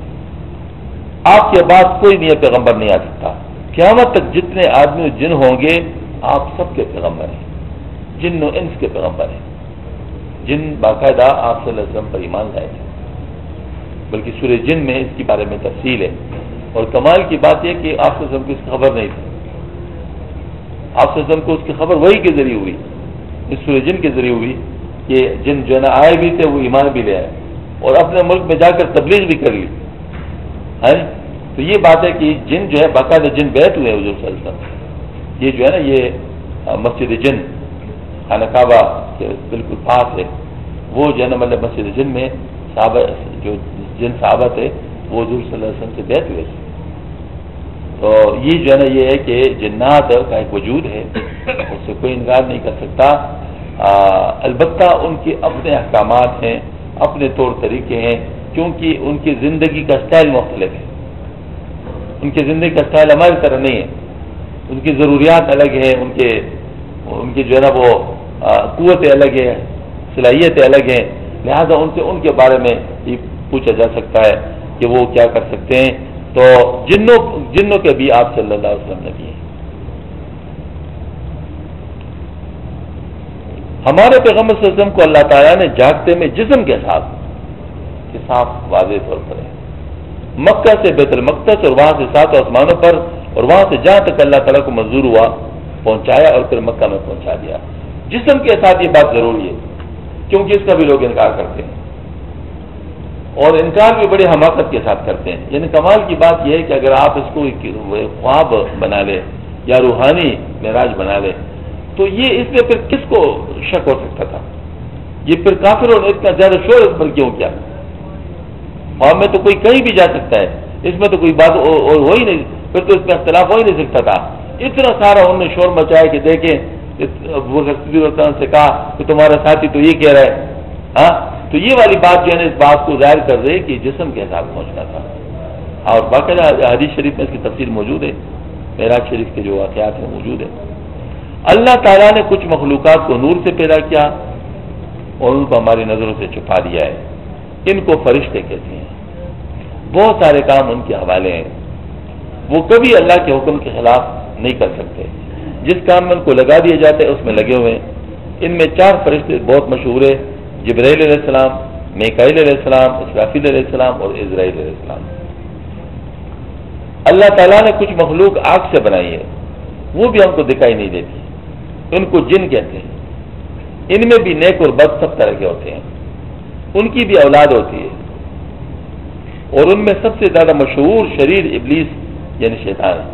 Speaker 1: آپ کے بعد کوئی بھی پیغمبر نہیں آ سکتا. قیامت تک جتنے آدمی جن ہوں گے آپ سب کے پیغمبر ہیں، جن و انس کے پیغمبر ہیں. جن باقاعدہ آپ صلی اللہ علیہ وسلم پر ایمان لائے تھے، بلکہ سورہ جن میں اس کے بارے میں تفصیل ہے. اور کمال کی بات یہ کہ آپ صلی اللہ علیہ وسلم کو اس کی خبر نہیں تھی. آپ صلی اللہ علیہ وسلم کو اس کی خبر وہی کے ذریعے ہوئی، اس سورہ جن کے ذریعے ہوئی کہ جن جو ہے نا آئے بھی تھے وہ ایمان بھی لے آئے اور اپنے ملک میں جا کر تبلیغ بھی کر لی. ہے تو یہ بات ہے کہ جن جو ہے باقاعدہ جن بیعت ہوئے حضور صلی اللہ علیہ وسلم. یہ جو ہے نا یہ مسجد جن خانہ کعبہ کے بالکل پاس ہے، وہ جو ہے نا مطلب مسجد جن میں صحابہ جو جن صحابہ تھے وہ حضور صلی اللہ علیہ وسلم سے بیعت ہوئے تھے. تو یہ جو ہے نا یہ ہے کہ جنات کا ایک وجود ہے، اس سے کوئی انکار نہیں کر سکتا. آ, البتہ ان کے اپنے احکامات ہیں، اپنے طور طریقے ہیں، کیونکہ ان کی زندگی کا سٹائل مختلف ہے. ان کی زندگی کا سٹائل ہماری طرح نہیں ہے. ان کی ضروریات الگ ہیں، ان کے ان کی جو ہے نا وہ قوتیں الگ ہیں، صلاحیتیں الگ ہیں. لہذا ان سے ان کے بارے میں یہ پوچھا جا سکتا ہے کہ وہ کیا کر سکتے ہیں. تو جنوں جنوں کے بھی آپ صلی اللہ علیہ وسلم نبی ہیں. ہمارے پیغمبر صلی اللہ علیہ وسلم کو اللہ تعالیٰ نے جاگتے میں جسم کے ساتھ کہ صاف واضح طور پر ہے مکہ سے بیت المقدس اور وہاں سے سات آسمانوں پر اور وہاں سے جہاں تک اللہ تعالیٰ کو منظور ہوا پہنچایا اور پھر مکہ میں پہنچا دیا. جسم کے ساتھ یہ بات ضروری ہے کیونکہ اس کا بھی لوگ انکار کرتے ہیں اور انکار بھی بڑے حماقت کے ساتھ کرتے ہیں. یعنی کمال کی بات یہ ہے کہ اگر آپ اس کو خواب بنا لیں یا روحانی معراج بنا لیں تو یہ اس میں پھر کس کو شک ہو سکتا تھا؟ یہ پھر کافروں نے اتنا زیادہ شور اس پر کیوں کیا؟ خواب میں تو کوئی کہیں بھی جا سکتا ہے، اس میں تو کوئی بات ہو ہی نہیں، پھر تو اس میں اختلاف ہو ہی نہیں سکتا تھا. اتنا سارا انہوں نے شور مچایا کہ دیکھیں سے کہا کہ تمہارا ساتھی تو یہ کہہ رہا ہے. ہاں تو یہ والی بات جو ہے نا اس بات کو ظاہر کر رہے کہ جسم کے ساتھ پہنچنا تھا. اور باقاعدہ حدیث شریف میں اس کی تفصیل موجود ہے، معراج شریف کے جو واقعات ہیں موجود ہیں. اللہ تعالیٰ نے کچھ مخلوقات کو نور سے پیدا کیا اور ان کو ہماری نظروں سے چھپا دیا ہے. ان کو فرشتے کہتے ہیں. بہت سارے کام ان کے حوالے ہیں، وہ کبھی اللہ کے حکم کے خلاف نہیں کر سکتے. جس کام میں ان کو لگا دیا جاتا ہے اس میں لگے ہوئے ہیں. ان میں چار فرشتے بہت مشہور ہے، جبرائیل علیہ السلام، میکائیل علیہ السلام، اسرافیل علیہ السلام اور عزرائیل علیہ السلام. اللہ تعالیٰ نے کچھ مخلوق آگ سے بنائی ہے، وہ بھی ہم کو دکھائی نہیں دیتی، ان کو جن کہتے ہیں. ان میں بھی نیک اور بد سب طرح کے ہوتے ہیں. ان کی بھی اولاد ہوتی ہے اور ان میں سب سے زیادہ مشہور شریر ابلیس یعنی شیطان ہے.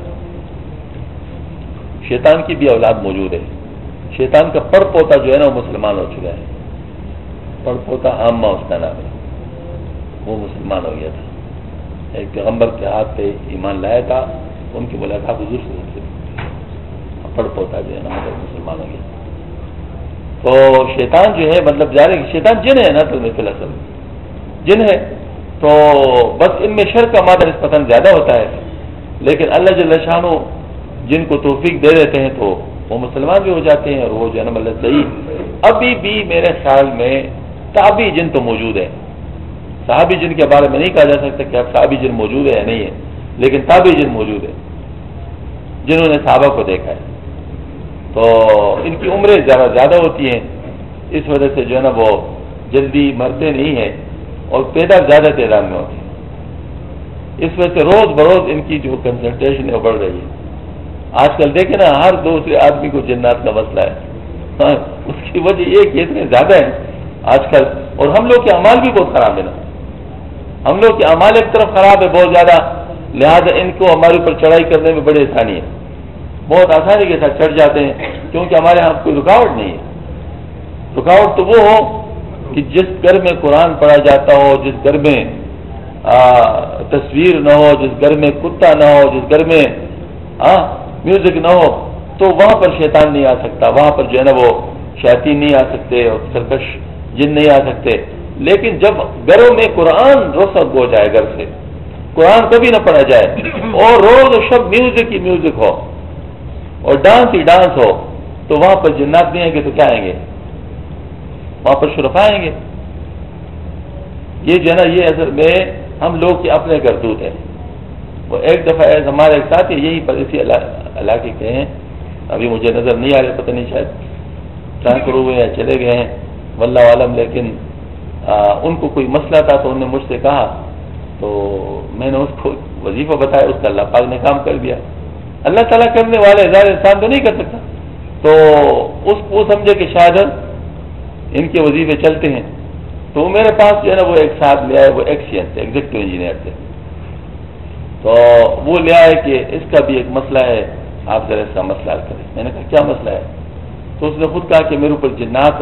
Speaker 1: شیطان کی بھی اولاد موجود ہے. شیطان کا پڑ پوتا جو ہے نا وہ مسلمان ہو چکا ہے. پڑ پوتا عامہ اس کا نام ہے، وہ مسلمان ہو گیا تھا. ایک پیغمبر کے ہاتھ پہ ایمان لایا تھا، ان کی ملاقات حضور سے پڑ پوتا جو ہے نا مگر مسلمان ہو گیا. تو شیطان جو ہے مطلب جا رہے شیطان جن ہے نا تو میں فی الحال جن ہے، تو بس ان میں شر کا مادہ نسبتاً زیادہ ہوتا ہے. لیکن اللہ جل شانہ جن کو توفیق دے دیتے ہیں تو وہ مسلمان بھی ہو جاتے ہیں اور وہ جو ہے نا مطلب صحیح. ابھی بھی میرے خیال میں تابعی جن تو موجود ہے. صحابی جن کے بارے میں نہیں کہا جا سکتا کہ اب صحابی جن موجود ہے یا نہیں ہے، لیکن تابعی جن موجود ہے جنہوں نے صحابہ کو دیکھا ہے. تو ان کی عمریں ذرا زیادہ ہوتی ہیں، اس وجہ سے جو ہے نا وہ جلدی مرتے نہیں ہیں اور پیدا زیادہ تعداد میں ہوتی ہیں. اس وجہ سے روز بروز ان کی جو کنسنٹریشن ہے وہ بڑھ رہی ہے. آج کل دیکھیں نا ہر دوسرے آدمی کو جنات کا مسئلہ ہے. اس کی وجہ یہ کہ اتنے زیادہ ہیں آج کل، اور ہم لوگ کے اعمال بھی بہت خراب ہے نا، ہم لوگ کے اعمال ایک طرف خراب ہے بہت زیادہ، لہذا ان کو ہمارے اوپر چڑھائی کرنے میں بڑی آسانی ہے، بہت آسانی کے ساتھ چڑھ جاتے ہیں، کیونکہ ہمارے یہاں کوئی رکاوٹ نہیں ہے۔ رکاوٹ تو وہ ہو کہ جس گھر میں قرآن پڑھا جاتا ہو، جس گھر میں تصویر نہ ہو، جس گھر میں کتا نہ ہو، جس گھر میں میوزک نہ ہو، تو وہاں پر شیطان نہیں آ سکتا، وہاں پر جو ہے نا وہ شیاطین نہیں آ سکتے اور سرکش جن نہیں آ سکتے۔ لیکن جب گھروں میں قرآن رسد ہو جائے، گھر سے قرآن کبھی نہ پڑھا جائے اور روز و شب میوزک ہی میوزک ہو اور ڈانس ہی ڈانس ہو، تو وہاں پر جنات نہیں آئیں گے تو کیا آئیں گے؟ وہاں پر شرفا آئیں گے۔ یہ جو ہے نا یہ اصل میں ہم لوگ کے اپنے کرتوت ہے۔ وہ ایک دفعہ ہمارے ایک ساتھی یہی پر اسی علاقے کے ہیں، ابھی مجھے نظر نہیں آ رہے، پتہ نہیں شاید ٹرانسفر ہوئے ہیں چلے گئے ہیں واللہ عالم، لیکن آ, ان کو کوئی مسئلہ تھا تو انہوں نے مجھ سے کہا، تو میں نے اس کو وظیفہ بتایا، اس کا اللہ پاک نے کام کر دیا۔ اللہ تعالیٰ کرنے والے ہزار انسان تو نہیں کر سکتا، تو اس وہ سمجھے کہ شاید ان کے وظیفے چلتے ہیں، تو میرے پاس جو ہے نا وہ ایک ساتھ لے آئے، وہ ایکسین تھے، ایگزیکٹو انجینئر تھے، تو وہ لے آئے کہ اس کا بھی ایک مسئلہ ہے، آپ ذرا اس کا مسئلہ حل کریں۔ میں نے کہا کیا مسئلہ ہے؟ تو اس نے خود کہا کہ میرے اوپر جنات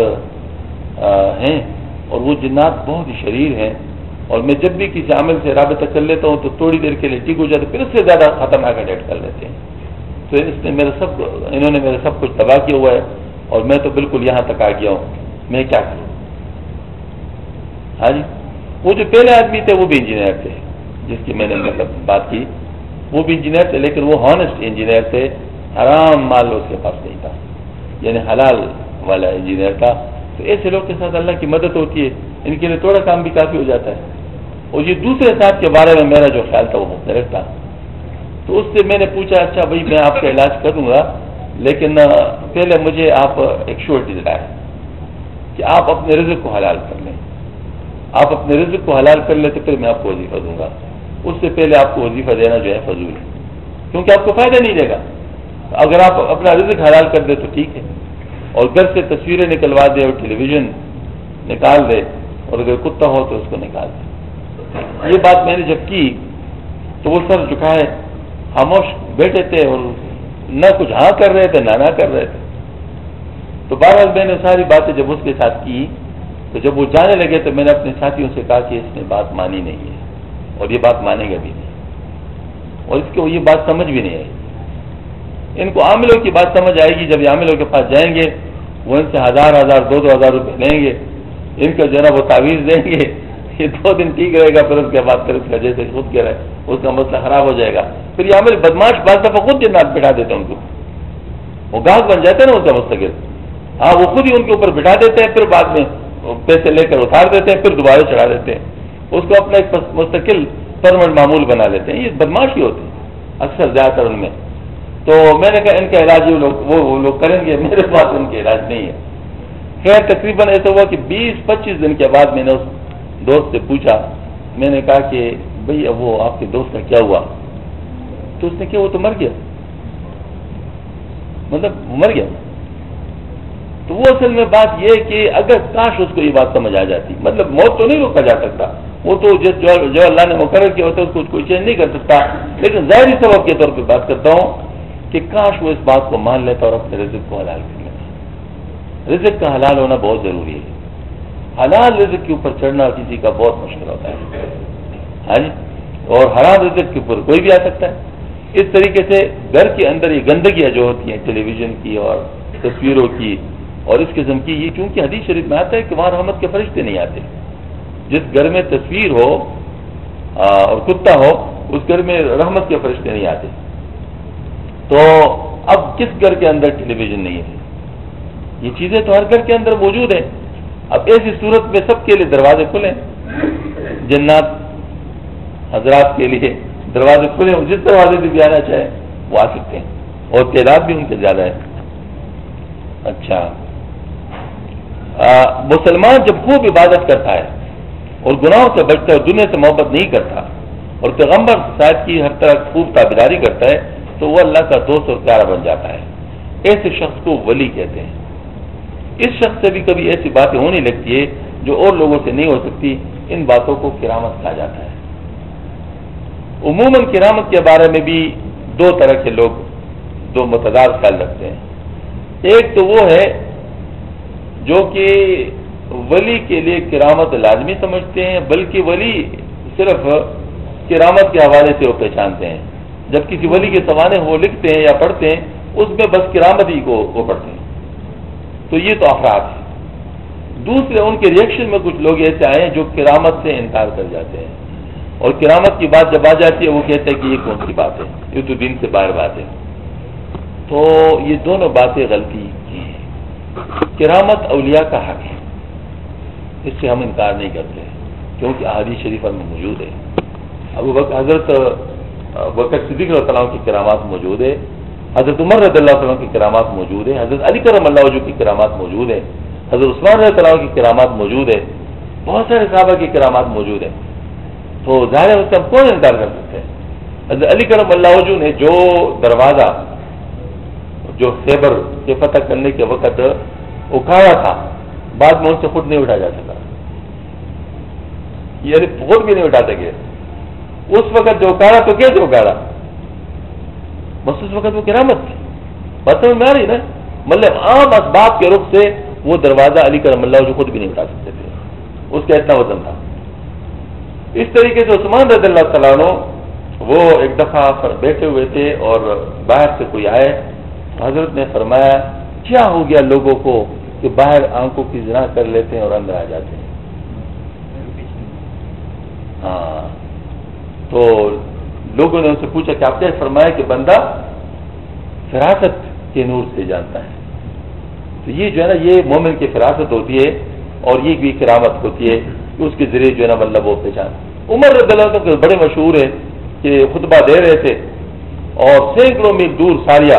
Speaker 1: ہیں اور وہ جنات بہت ہی شریر ہیں، اور میں جب بھی کسی عامل سے رابطہ کر لیتا ہوں تو تھوڑی دیر کے لیے ٹھیک ہو جاتے، پھر اس سے زیادہ خطرناک اٹیک کر لیتے ہیں، تو اس نے میرا سب انہوں نے میرا سب کچھ تباہ کیا ہوا ہے، اور میں تو بالکل یہاں تک آ گیا ہوں، میں کیا کروں؟ ہاں جی، وہ جو پہلے آدمی تھے وہ بھی انجینئر تھے، جس کی میں نے مطلب بات کی، وہ بھی انجینئر تھے، لیکن وہ ہانسٹ انجینئر تھے، حرام مال اس کے پاس نہیں تھا، یعنی حلال والا انجینئر تھا۔ تو ایسے لوگ کے ساتھ اللہ کی مدد ہوتی ہے، ان کے لیے تھوڑا کام بھی کافی ہو جاتا ہے۔ اور یہ دوسرے صاحب کے بارے میں میرا جو خیال تھا وہ مختلف تھا، تو اس سے میں نے پوچھا اچھا بھائی میں آپ کا علاج کروں گا، لیکن پہلے مجھے آپ ایک شورٹی دلائیں کہ آپ اپنے رزق کو حلال کر لیں، آپ اپنے رزق کو حلال کر لیں تو پھر میں آپ کو وظیفہ دوں گا، اس سے پہلے آپ کو وظیفہ دینا جو ہے فضول ہے، کیونکہ آپ کو فائدہ نہیں دے گا۔ اگر آپ اپنا رزق حلال کر دیں تو ٹھیک ہے، اور گھر سے تصویریں نکلوا دے اور ٹیلی ویژن نکال دے، اور اگر کتا ہو تو اس کو نکال دے۔ یہ بات میں نے جب کی تو وہ سر جھکائے خاموش بیٹھے تھے، اور نہ کچھ ہاں کر رہے تھے نہ نہ کر رہے تھے۔ تو بہرحال میں نے ساری باتیں جب اس کے ساتھ کی تو جب وہ جانے لگے تو میں نے اپنے ساتھیوں سے کہا کہ اس نے بات مانی نہیں ہے، اور یہ بات مانے گا بھی نہیں، اور اس کو یہ بات سمجھ بھی نہیں آئی۔ ان کو عاملوں کی بات سمجھ آئے گی جب یہ عاملوں کے پاس جائیں گے، وہ ان سے ہزار ہزار دو دو ہزار روپے لیں گے، ان کا جو ہے نا وہ تعویذ دیں گے، یہ دو دن ٹھیک رہے گا، پھر اس کے بعد پھر اس کا جیسے خود کہہ رہے اس کا مسئلہ خراب ہو جائے گا۔ پھر یہ عامل بدماش بعض دفعہ خود جنات بٹھا دیتے ہیں ان کو، وہ گاہک بن جاتے ہیں نا اس کا مستقل، ہاں وہ خود ہی ان کے اوپر بٹھا دیتے ہیں، پھر بعد میں پیسے لے کر اتار دیتے ہیں، پھر دوبارہ چڑھا دیتے ہیں، اس کو اپنا ایک مستقل پرمنٹ معمول بنا لیتے ہیں۔ یہ بدماش ہی ہوتے ہیں اکثر زیادہ تر ان میں۔ تو میں نے کہا ان کا علاج وہ لوگ وہ لوگ کریں گے، میرے پاس ان کے علاج نہیں ہے۔ خیر تقریباً ایسا ہوا کہ بیس پچیس دن کے بعد میں نے اس دوست سے پوچھا، میں نے کہا کہ بھئی اب وہ آپ کے دوست کا کیا ہوا؟ تو اس نے کہا وہ تو مر گیا، مطلب وہ مر گیا۔ تو وہ اصل میں بات یہ ہے کہ اگر کاش اس کو یہ بات سمجھ آ جاتی، مطلب موت تو نہیں روکا جا سکتا، وہ تو جو جو اللہ نے مقرر کیا ہوتا ہے اس کو کوئی چینج نہیں کر سکتا، لیکن ظاہری سبب کے طور پہ بات کرتا ہوں کہ کاش وہ اس بات کو مان لیتا اور اپنے رزق کو حلال کر لیتا۔ رزق کا حلال ہونا بہت ضروری ہے، حلال رزق کے اوپر چڑھنا کسی کا بہت مشکل ہوتا ہے، ہاں جی، اور حرام رزق کے اوپر کوئی بھی آ سکتا ہے۔ اس طریقے سے گھر کے اندر یہ گندگیاں جو ہوتی ہیں ٹیلی ویژن کی اور تصویروں کی اور اس قسم کی، یہ چونکہ حدیث شریف میں آتا ہے کہ وہاں رحمت کے فرشتے نہیں آتے۔ جس گھر میں تصویر ہو اور کتا ہو اس گھر میں رحمت کے فرشتے نہیں آتے۔ تو اب کس گھر کے اندر ٹیلی ویژن نہیں ہے؟ یہ چیزیں تو ہر گھر کے اندر موجود ہیں۔ اب ایسی صورت میں سب کے لیے دروازے کھلیں، جنات حضرات کے لیے دروازے کھلے، جس دروازے سے بھی آنا چاہے وہ آ سکتے ہیں، اور تعداد بھی ان کے زیادہ ہے۔ اچھا، آ, مسلمان جب خوب عبادت کرتا ہے اور گناہوں سے بچتا ہے اور دنیا سے محبت نہیں کرتا اور پیغمبر صاحب کی ہر طرح خوب تابعداری کرتا ہے تو وہ اللہ کا دوست اور پیارا بن جاتا ہے۔ ایسے شخص کو ولی کہتے ہیں۔ اس شخص سے بھی کبھی ایسی باتیں ہونے لگتی ہے جو اور لوگوں سے نہیں ہو سکتی، ان باتوں کو کرامت کہا جاتا ہے۔ عموماً کرامت کے بارے میں بھی دو طرح کے لوگ دو متضاد خیال رکھتے ہیں۔ ایک تو وہ ہے جو کہ ولی کے لیے کرامت لازمی سمجھتے ہیں، بلکہ ولی صرف کرامت کے حوالے سے وہ پہچانتے ہیں، جب کسی ولی کے سوانے وہ لکھتے ہیں یا پڑھتے ہیں اس میں بس کرامت ہی کو وہ پڑھتے ہیں، تو یہ تو افراد ہے۔ دوسرے ان کے ریئیکشن میں کچھ لوگ ایسے آئے ہیں جو کرامت سے انکار کر جاتے ہیں، اور کرامت کی بات جب آ جاتی ہے وہ کہتے ہیں کہ یہ کون سی بات ہے، یہ تو دین سے باہر بات ہے۔ تو یہ دونوں باتیں غلطی کی ہیں۔ کرامت اولیاء کا حق ہے، اس سے ہم انکار نہیں کرتے کیونکہ احادیث شریفہ میں موجود ہے۔ ابو بکر حضرت بکر صدیق رضی اللہ عنہ کی کرامات موجود ہے، حضرت عمر رضی اللہ عنہ کی کرامات موجود ہے، حضرت علی کرم اللہ وجہ کی کرامات موجود ہے، حضرت عثمان رضی اللہ عنہ کی کرامات موجود ہے، بہت سارے صحابہ کی کرامات موجود ہیں۔ تو ظاہر ہے اس سے ہم کون انکار کر سکتے ہیں؟ حضرت علی کرم اللہ وجہ نے جو دروازہ جو خیبر کے فتح کرنے کے وقت اکھاڑا تھا، بعد میں ان سے خود نہیں اٹھا جا سکا، یعنی خود بھی نہیں اٹھا سکے۔ اس وقت جو اکھاڑا تو کیسے اکھاڑا؟ بس اس وقت وہ کرامت تھی، بات سمجھ میں آ رہی نا؟ مطلب عام اسباب کے رخ سے وہ دروازہ علی کرم اللہ وجہ خود بھی نہیں اٹھا سکتے تھے، اس کا اتنا وزن تھا۔ اس طریقے سے عثمان رضی اللہ تعالیٰ عنہ وہ ایک دفعہ بیٹھے ہوئے تھے اور باہر سے کوئی آئے، حضرت نے فرمایا کیا ہو گیا لوگوں کو کہ باہر آنکھوں کی زنا کر لیتے ہیں اور اندر آ جاتے ہیں؟ ہاں، تو لوگوں نے ان سے پوچھا کہ آپ نے فرمایا کہ بندہ فراست کے نور سے جانتا ہے۔ تو یہ جو ہے نا یہ مومن کی فراست ہوتی ہے، اور یہ بھی کرامت ہوتی ہے کہ اس کے ذریعے جو ہے نا مطلب وہ پہچان۔ عمر رضی اللہ عنہ کے بڑے مشہور ہے کہ خطبہ دے رہے تھے اور سینکڑوں میل دور ساریہ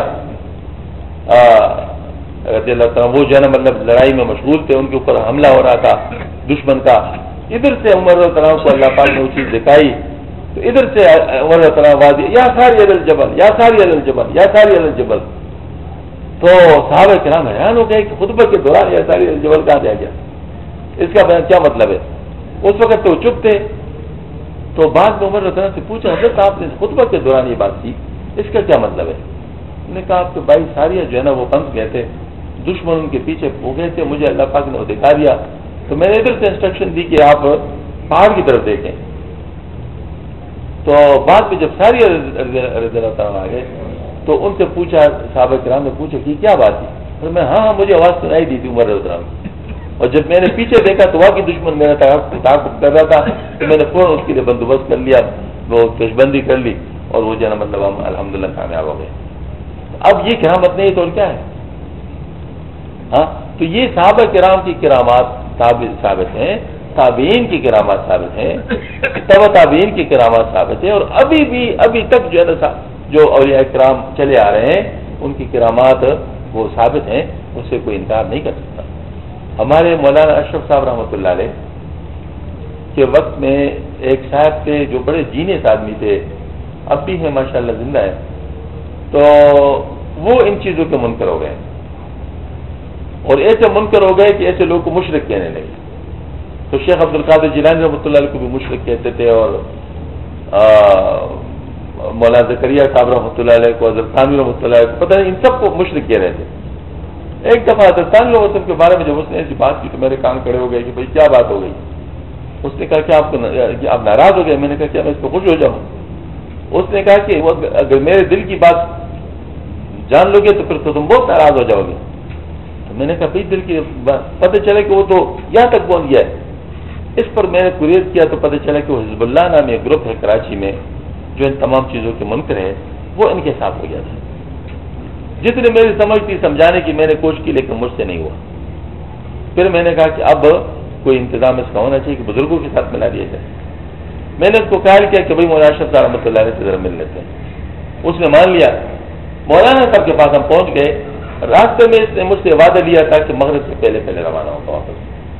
Speaker 1: رضی اللہ تعالیٰ وہ جو ہے نا مطلب لڑائی میں مشغول تھے، ان کے اوپر حملہ ہو رہا تھا دشمن کا۔ ادھر سے عمر رضی اللہ عنہ کو اللہ پاک نے وہ چیز دکھائی، تو ادھر سے عمر رضی اللہ عنہ آواز دی یا ساری علی الجبل یا ساری علی الجبل یا ساری علی الجبل۔ تو صحابہ کرام حیران ہو گئے کہ خطبہ کے دوران یا ساری علی الجبل کہاں سے آ گیا، اس کا بیان کیا مطلب ہے؟ اس وقت تو چپ تھے، تو بعد میں عمر رضی اللہ عنہ سے پوچھا حضرت آپ نے خطبہ کے دوران یہ بات کی، اس کا کیا مطلب ہے؟ انہوں نے کہا آپ کے بھائی ساریہ جو ہے نا وہ پھنس گئے تھے، دشمن ان کے پیچھے ہو گئے تھے، مجھے اللہ پاک نے وہ دکھا دیا، تو میں نے ادھر سے انسٹرکشن دی کہ آپ پہاڑ کی طرف دیکھیں۔ تو بعد میں جب ساری رضی اللہ تعالیٰ آ گئے تو ان سے پوچھا، صحابہ کرام نے پوچھا کہ کیا بات ہے؟ تو میں ہاں ہاں مجھے آواز سنائی دی تھی عمر رضی اللہ عنہ، اور جب میں نے پیچھے دیکھا تو واقعی دشمن میرا تعاقب کر رہا تھا، تو میں نے فوراً اس کے لیے بندوبست کر لیا، وہ پیش بندی کر لی، اور وہ جو ہے نا مطلب ہم الحمدللہ کامیاب ہو گئے۔ اب یہ کرامت نہیں تو اور کیا ہے؟ ہاں، تو یہ صحابہ کرام کی کرامات ثابت ہیں، تابعین کی کرامات ثابت ہیں، تبع تابعین کی کرامات ثابت ہیں، اور ابھی بھی ابھی تک جو ہے نا جو اولیاء کرام چلے آ رہے ہیں ان کی کرامات وہ ثابت ہیں، اس سے کوئی انکار نہیں کر سکتا۔ ہمارے مولانا اشرف صاحب رحمۃ اللہ علیہ کے وقت میں ایک صاحب تھے جو بڑے جینیس آدمی تھے، اب بھی ہیں ماشاءاللہ زندہ ہے، تو وہ ان چیزوں کے منکر ہو گئے، اور ایسے منکر ہو گئے کہ ایسے لوگ کو مشرک کہنے لگے۔ تو شیخ عبد القادر جیلانی رحمۃ اللہ علیہ کو بھی مشرک کہتے تھے، اور مولانا زکریا صاحب رحمۃ اللہ علیہ کو، حضرت ثانوی رحمۃ اللہ علیہ کو، پتہ نہیں ان سب کو مشرک کہہ رہے تھے۔ ایک دفعہ حضرت ثانوی رحمۃ اللہ کے بارے میں جب اس نے ایسی بات کی تو میرے کان کھڑے ہو گئے کہ بھائی کیا بات ہو گئی؟ اس نے کہا کہ آپ کو آپ ناراض ہو گئے؟ میں نے کہا کیا میں اس پہ خوش ہو جاؤں؟ اس نے کہا کہ اگر میرے دل کی بات جان لو گے تو پھر تو تم بہت ناراض ہو جاؤ گے۔ تو میں نے کہا بھائی دل کی پتہ چلے کہ وہ تو یہاں تک پہنچ گیا ہے۔ اس پر میں نے کوریت کیا تو پتہ چلا کہ وہ حزب اللہ نامی ایک گروپ ہے کراچی میں جو ان تمام چیزوں کے منکر ہے، وہ ان کے ساتھ ہو گیا تھا۔ جتنے میری سمجھ تھی سمجھانے کی میں نے کوشش کی لیکن مجھ سے نہیں ہوا۔ پھر میں نے کہا کہ اب کوئی انتظام اس کا ہونا چاہیے کہ بزرگوں کے ساتھ ملا دیا جائے۔ میں نے اس کو قائل کیا کہ بھائی مولانا اشرف صاحب رحمۃ اللہ علیہ سے ذرا مل لیتے ہیں۔ اس نے مان لیا۔ مولانا صاحب کے پاس ہم پہنچ گئے، راستے میں اس نے مجھ سے وعدہ لیا تھا کہ مغرب سے پہلے پہلے روانہ ہوگا واپس۔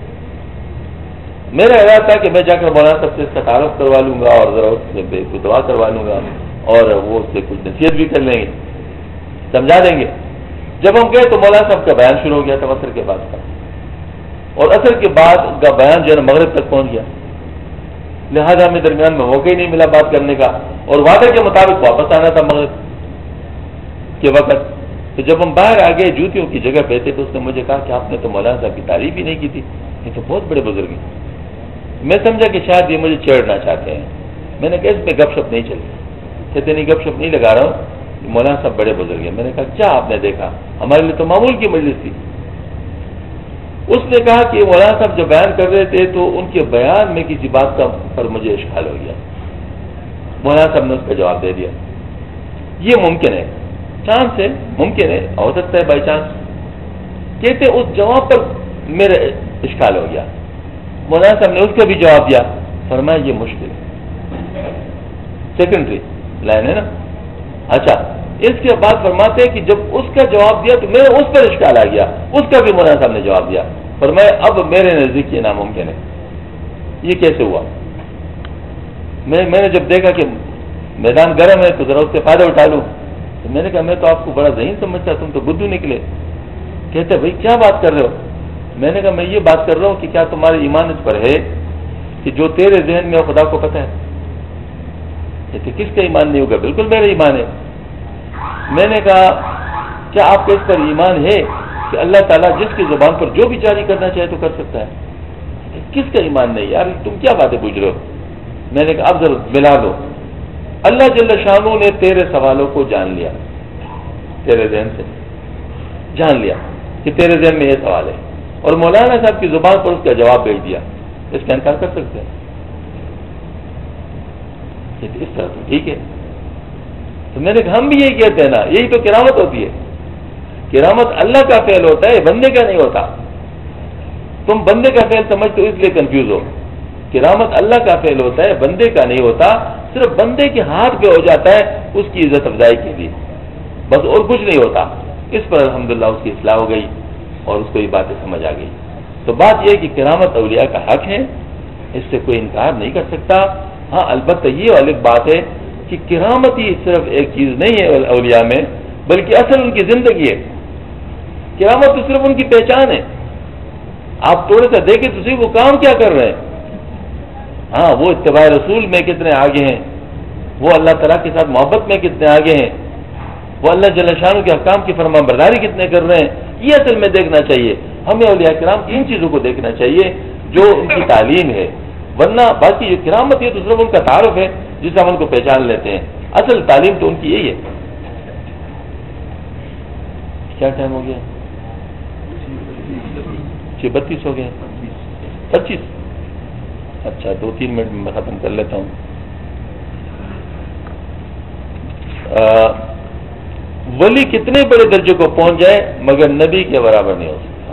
Speaker 1: میرا ارادہ تھا کہ میں جا کر مولانا صاحب سے اس کا تعارف کروا لوں گا اور ذرا اس سے دعا کروا لوں گا، اور وہ اس سے کچھ نصیحت بھی کر لیں گے، سمجھا دیں گے۔ جب ہم گئے تو مولانا صاحب کا بیان شروع ہو گیا تھا عصر کے بعد کا، اور عصر کے بعد کا بیان جو ہے نا مغرب تک پہنچ گیا، لہذا ہمیں درمیان میں موقع ہی نہیں ملا بات کرنے کا، اور وعدے کے مطابق واپس آنا تھا مغرب کے وقت۔ تو جب ہم باہر آ گئے جوتیوں کی جگہ پہ تھے تو اس نے مجھے کہا کہ آپ نے تو مولانا صاحب کی تعریف ہی نہیں کی تھی، یہ تو بہت بڑے بزرگ ہیں۔ میں سمجھا کہ شاید یہ مجھے چھیڑنا چاہتے ہیں، میں نے کہا اس میں گپ شپ نہیں چلی، کہتے نہیں گپ شپ نہیں لگا رہا ہوں، مولانا صاحب بڑے بزرگ ہیں۔ میں نے کہا کیا آپ نے دیکھا؟ ہمارے لیے تو معمول کی مجلس تھی۔ اس نے کہا کہ مولانا صاحب جب بیان کر رہے تھے تو ان کے بیان میں کسی بات کا پر مجھے اشکال ہو گیا۔ مولانا صاحب نے اس کا جواب دے دیا، یہ ممکن ہے، چانس ہے، ممکن ہے، ہو سکتا ہے بائی چانس۔ کہتے اس جواب پر میرا اشکال ہو گیا۔ مولانا صاحب نے اس کا بھی جواب دیا، فرمایا یہ مشکل ہے، سیکنڈری لائن ہے نا۔ اچھا، اس کے بعد فرماتے ہیں کہ جب اس کا جواب دیا تو میرے اس پر اشکال آ گیا، اس کا بھی مولانا صاحب نے جواب دیا، فرمایا اب میرے نزدیک یہ ناممکن ہے۔ یہ کیسے ہوا؟ میں میں نے جب دیکھا کہ میدان گرم ہے تو ذرا اس سے فائدہ اٹھا لوں، تو میں نے کہا میں تو آپ کو بڑا ذہین سمجھتا، تم تو بدھو نکلے۔ کہتے بھائی کیا بات کر رہے ہو؟ میں نے کہا میں یہ بات کر رہا ہوں کہ کیا تمہارے ایمان اس پر ہے کہ جو تیرے ذہن میں خدا کو پتہ ہے؟ کہتے کس کا ایمان نہیں ہوگا؟ بالکل میرا ایمان ہے۔ میں نے کہا کیا آپ کا اس پر ایمان ہے کہ اللہ تعالیٰ جس کی زبان پر جو بھی جاری کرنا چاہے تو کر سکتا ہے؟ کس کا ایمان نہیں یار، تم کیا باتیں پوچھ رہے ہو؟ میں نے کہا اب ضرور ملا دو، اللہ جل شانہ نے تیرے سوالوں کو جان لیا، تیرے ذہن سے جان لیا کہ تیرے ذہن میں یہ سوال ہے، اور مولانا صاحب کی زبان پر اس کا جواب بھیج دیا، اس کا انکار کر سکتے ہیں؟ اس طرح تو ٹھیک ہے۔ تو میں نے کہا ہم بھی یہی کہتے ہیں نا، یہی تو کرامت ہوتی ہے، کرامت اللہ کا فعل ہوتا ہے، بندے کا نہیں ہوتا۔ تم بندے کا فعل سمجھتے ہو اس لیے کنفیوز ہو، کرامت اللہ کا فعل ہوتا ہے، بندے کا نہیں ہوتا، صرف بندے کے ہاتھ پہ ہو جاتا ہے اس کی عزت افزائی کے لیے، بس اور کچھ نہیں ہوتا۔ اس پر الحمدللہ اس کی اصلاح ہو گئی اور اس کو یہ باتیں سمجھ آ گئی۔ تو بات یہ ہے کہ کرامت اولیاء کا حق ہے، اس سے کوئی انکار نہیں کر سکتا۔ ہاں البتہ یہ الگ بات ہے کہ کرامت ہی صرف ایک چیز نہیں ہے اولیاء میں، بلکہ اصل ان کی زندگی ہے۔ کرامت تو صرف ان کی پہچان ہے، آپ تھوڑے سا دیکھیں تو صحیح وہ کام کیا کر رہے ہیں۔ ہاں وہ اتباع رسول میں کتنے آگے ہیں، وہ اللہ تعالیٰ کے ساتھ محبت میں کتنے آگے ہیں، وہ اللہ جل شانہ کے احکام کی فرما برداری کتنے کر رہے ہیں، یہ اصل میں دیکھنا چاہیے ہمیں۔ اولیاء کرام کی ان چیزوں کو دیکھنا چاہیے جو ان کی تعلیم ہے، ورنہ باقی یہ کرامت ہے تو صرف ان کا تعارف ہے جس سے ہم ان کو پہچان لیتے ہیں، اصل تعلیم تو ان کی یہی ہے۔ کیا ٹائم ہو گیا؟ چھ بتیس ہو گیا، پچیس، اچھا دو تین منٹ میں ختم کر لیتا ہوں۔ ولی کتنے بڑے درجے کو پہنچ جائے مگر نبی کے برابر نہیں ہو سکتا۔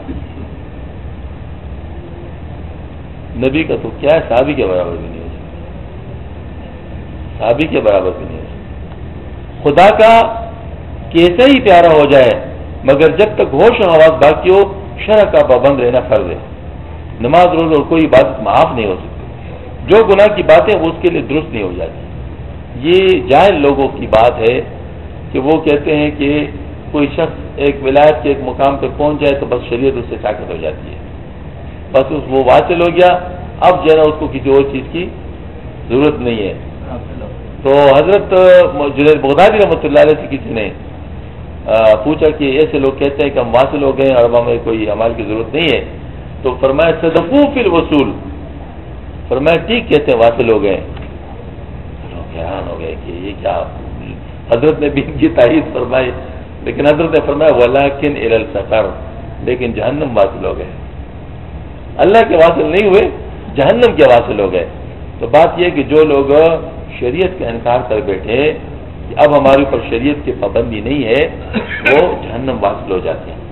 Speaker 1: نبی کا تو کیا ہے، صحابی کے برابر بھی نہیں ہو سکتا، صحابی کے برابر بھی نہیں ہو سکتا۔ خدا کا کیسا ہی پیارا ہو جائے مگر جب تک ہوش و حواس باقی ہو شرع کا پابند رہنا فرض ہے۔ نماز روزہ اور کوئی عبادت معاف نہیں ہو سکتی، جو گناہ کی باتیں وہ اس کے لیے درست نہیں ہو جاتی۔ یہ جاہل لوگوں کی بات ہے کہ وہ کہتے ہیں کہ کوئی شخص ایک ولایت کے ایک مقام پہ پہنچ جائے تو بس شریعت اس سے ساکت ہو جاتی ہے، بس اس وہ واصل ہو گیا، اب جو ہے نا اس کو کسی اور چیز کی ضرورت نہیں ہے۔ تو حضرت جنید بغدادی رحمۃ اللہ علیہ سے کسی نے پوچھا کہ ایسے لوگ کہتے ہیں کہ ہم واصل ہو گئے اور اب ہمیں کوئی عمل کی ضرورت نہیں ہے، تو فرمایا صدقو فی الوصول، فرمایا ٹھیک کہتے ہیں واصل ہو گئے۔ لوگ حیران ہو گئے کہ یہ کیا، حضرت نے بھی ان کی تائید فرمائی، لیکن حضرت نے فرمایا ولکن الی السقر، لیکن جہنم واصل ہو گئے، اللہ کے واصل نہیں ہوئے، جہنم کے واصل ہو گئے۔ تو بات یہ کہ جو لوگ شریعت کا انکار کر بیٹھے کہ اب ہمارے اوپر شریعت کی پابندی نہیں ہے، وہ جہنم واصل ہو جاتے ہیں۔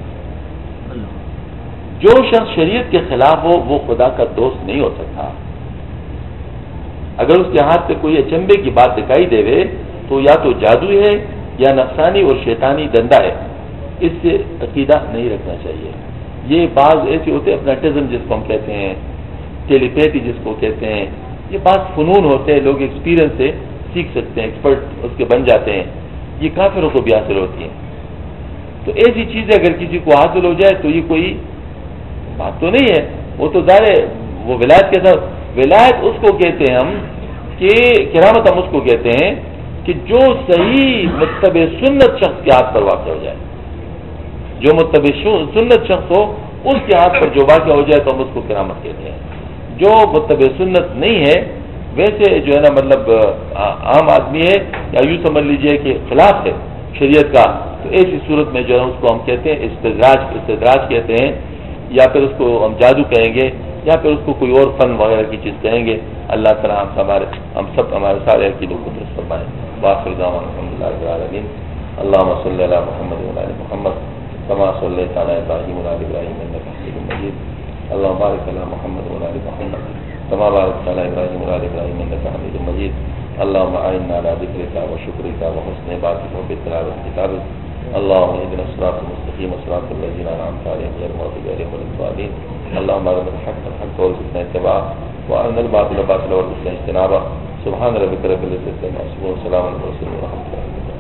Speaker 1: جو شخص شریعت کے خلاف ہو وہ خدا کا دوست نہیں ہو سکتا۔ اگر اس کے ہاتھ پہ کوئی اچنبے کی بات دکھائی دے تو یا تو جادو ہے یا نفسانی اور شیطانی دندہ ہے، اس سے عقیدہ نہیں رکھنا چاہیے۔ یہ بعض ایسے ہوتے ہیں اپناٹزم جس کو ہم کہتے ہیں، ٹیلیپیتھی جس کو کہتے ہیں، یہ بعض فنون ہوتے ہیں، لوگ ایکسپیرئنس سے سیکھ سکتے ہیں، ایکسپرٹ اس کے بن جاتے ہیں، یہ کافروں کو بھی حاصل ہوتی ہیں۔ تو ایسی چیزیں اگر کسی کو حاصل ہو جائے تو یہ کوئی بات تو نہیں ہے، وہ تو ظاہر ہے وہ ولایت کے ساتھ، ولایت اس کو کہتے ہیں ہم کہ کرامت ہم اس کو کہتے ہیں کہ جو صحیح متبع سنت شخص کے ہاتھ پر واقع ہو جائے، جو متبع سنت شخص ہو اس کے ہاتھ پر جو واقع ہو جائے تو ہم اس کو کرامت کہتے ہیں۔ جو متبع سنت نہیں ہے ویسے جو ہے نا مطلب عام آدمی ہے یا یوں سمجھ لیجئے کہ خلاف ہے شریعت کا، تو ایسی صورت میں جو ہے اس کو ہم کہتے ہیں استدراج استدراج کہتے ہیں، یا پھر اس کو ہم جادو کہیں گے، یا پھر اس کو کوئی اور فن وغیرہ کی چیز کہیں گے۔ اللہ تعالیٰ ہم ہمارے ہم سب ہمارے سارے عقیدوں کو درست فرمائے۔ وآخر دعوانا الحمد للہ رب العالمین۔ اللہم صلی علی محمد وعلی آل محمد کما صلیت علی ابراہیم وعلی آل ابراہیم انک حمید مجید۔ اللہم بارک علی محمد وعلی آل محمد کما بارکت علی ابراہیم وعلی آل ابراہیم انک حمید مجید۔ اللہم اعنا علی ذکرک وشکرک وحسن عبادتک وبتلاوت کتابک۔ اللهم اهدنا الصراط المستقيم صراط الذين انعمت عليهم غير المغضوب عليهم ولا الضالين۔ اللهم ارنا الحق الحق وارزقنا اتباعه وارنا الباطل باطلا وارزقنا اجتنابه۔ سبحان ربك رب العزة عما يصفون وسلام على المرسلين والحمد لله۔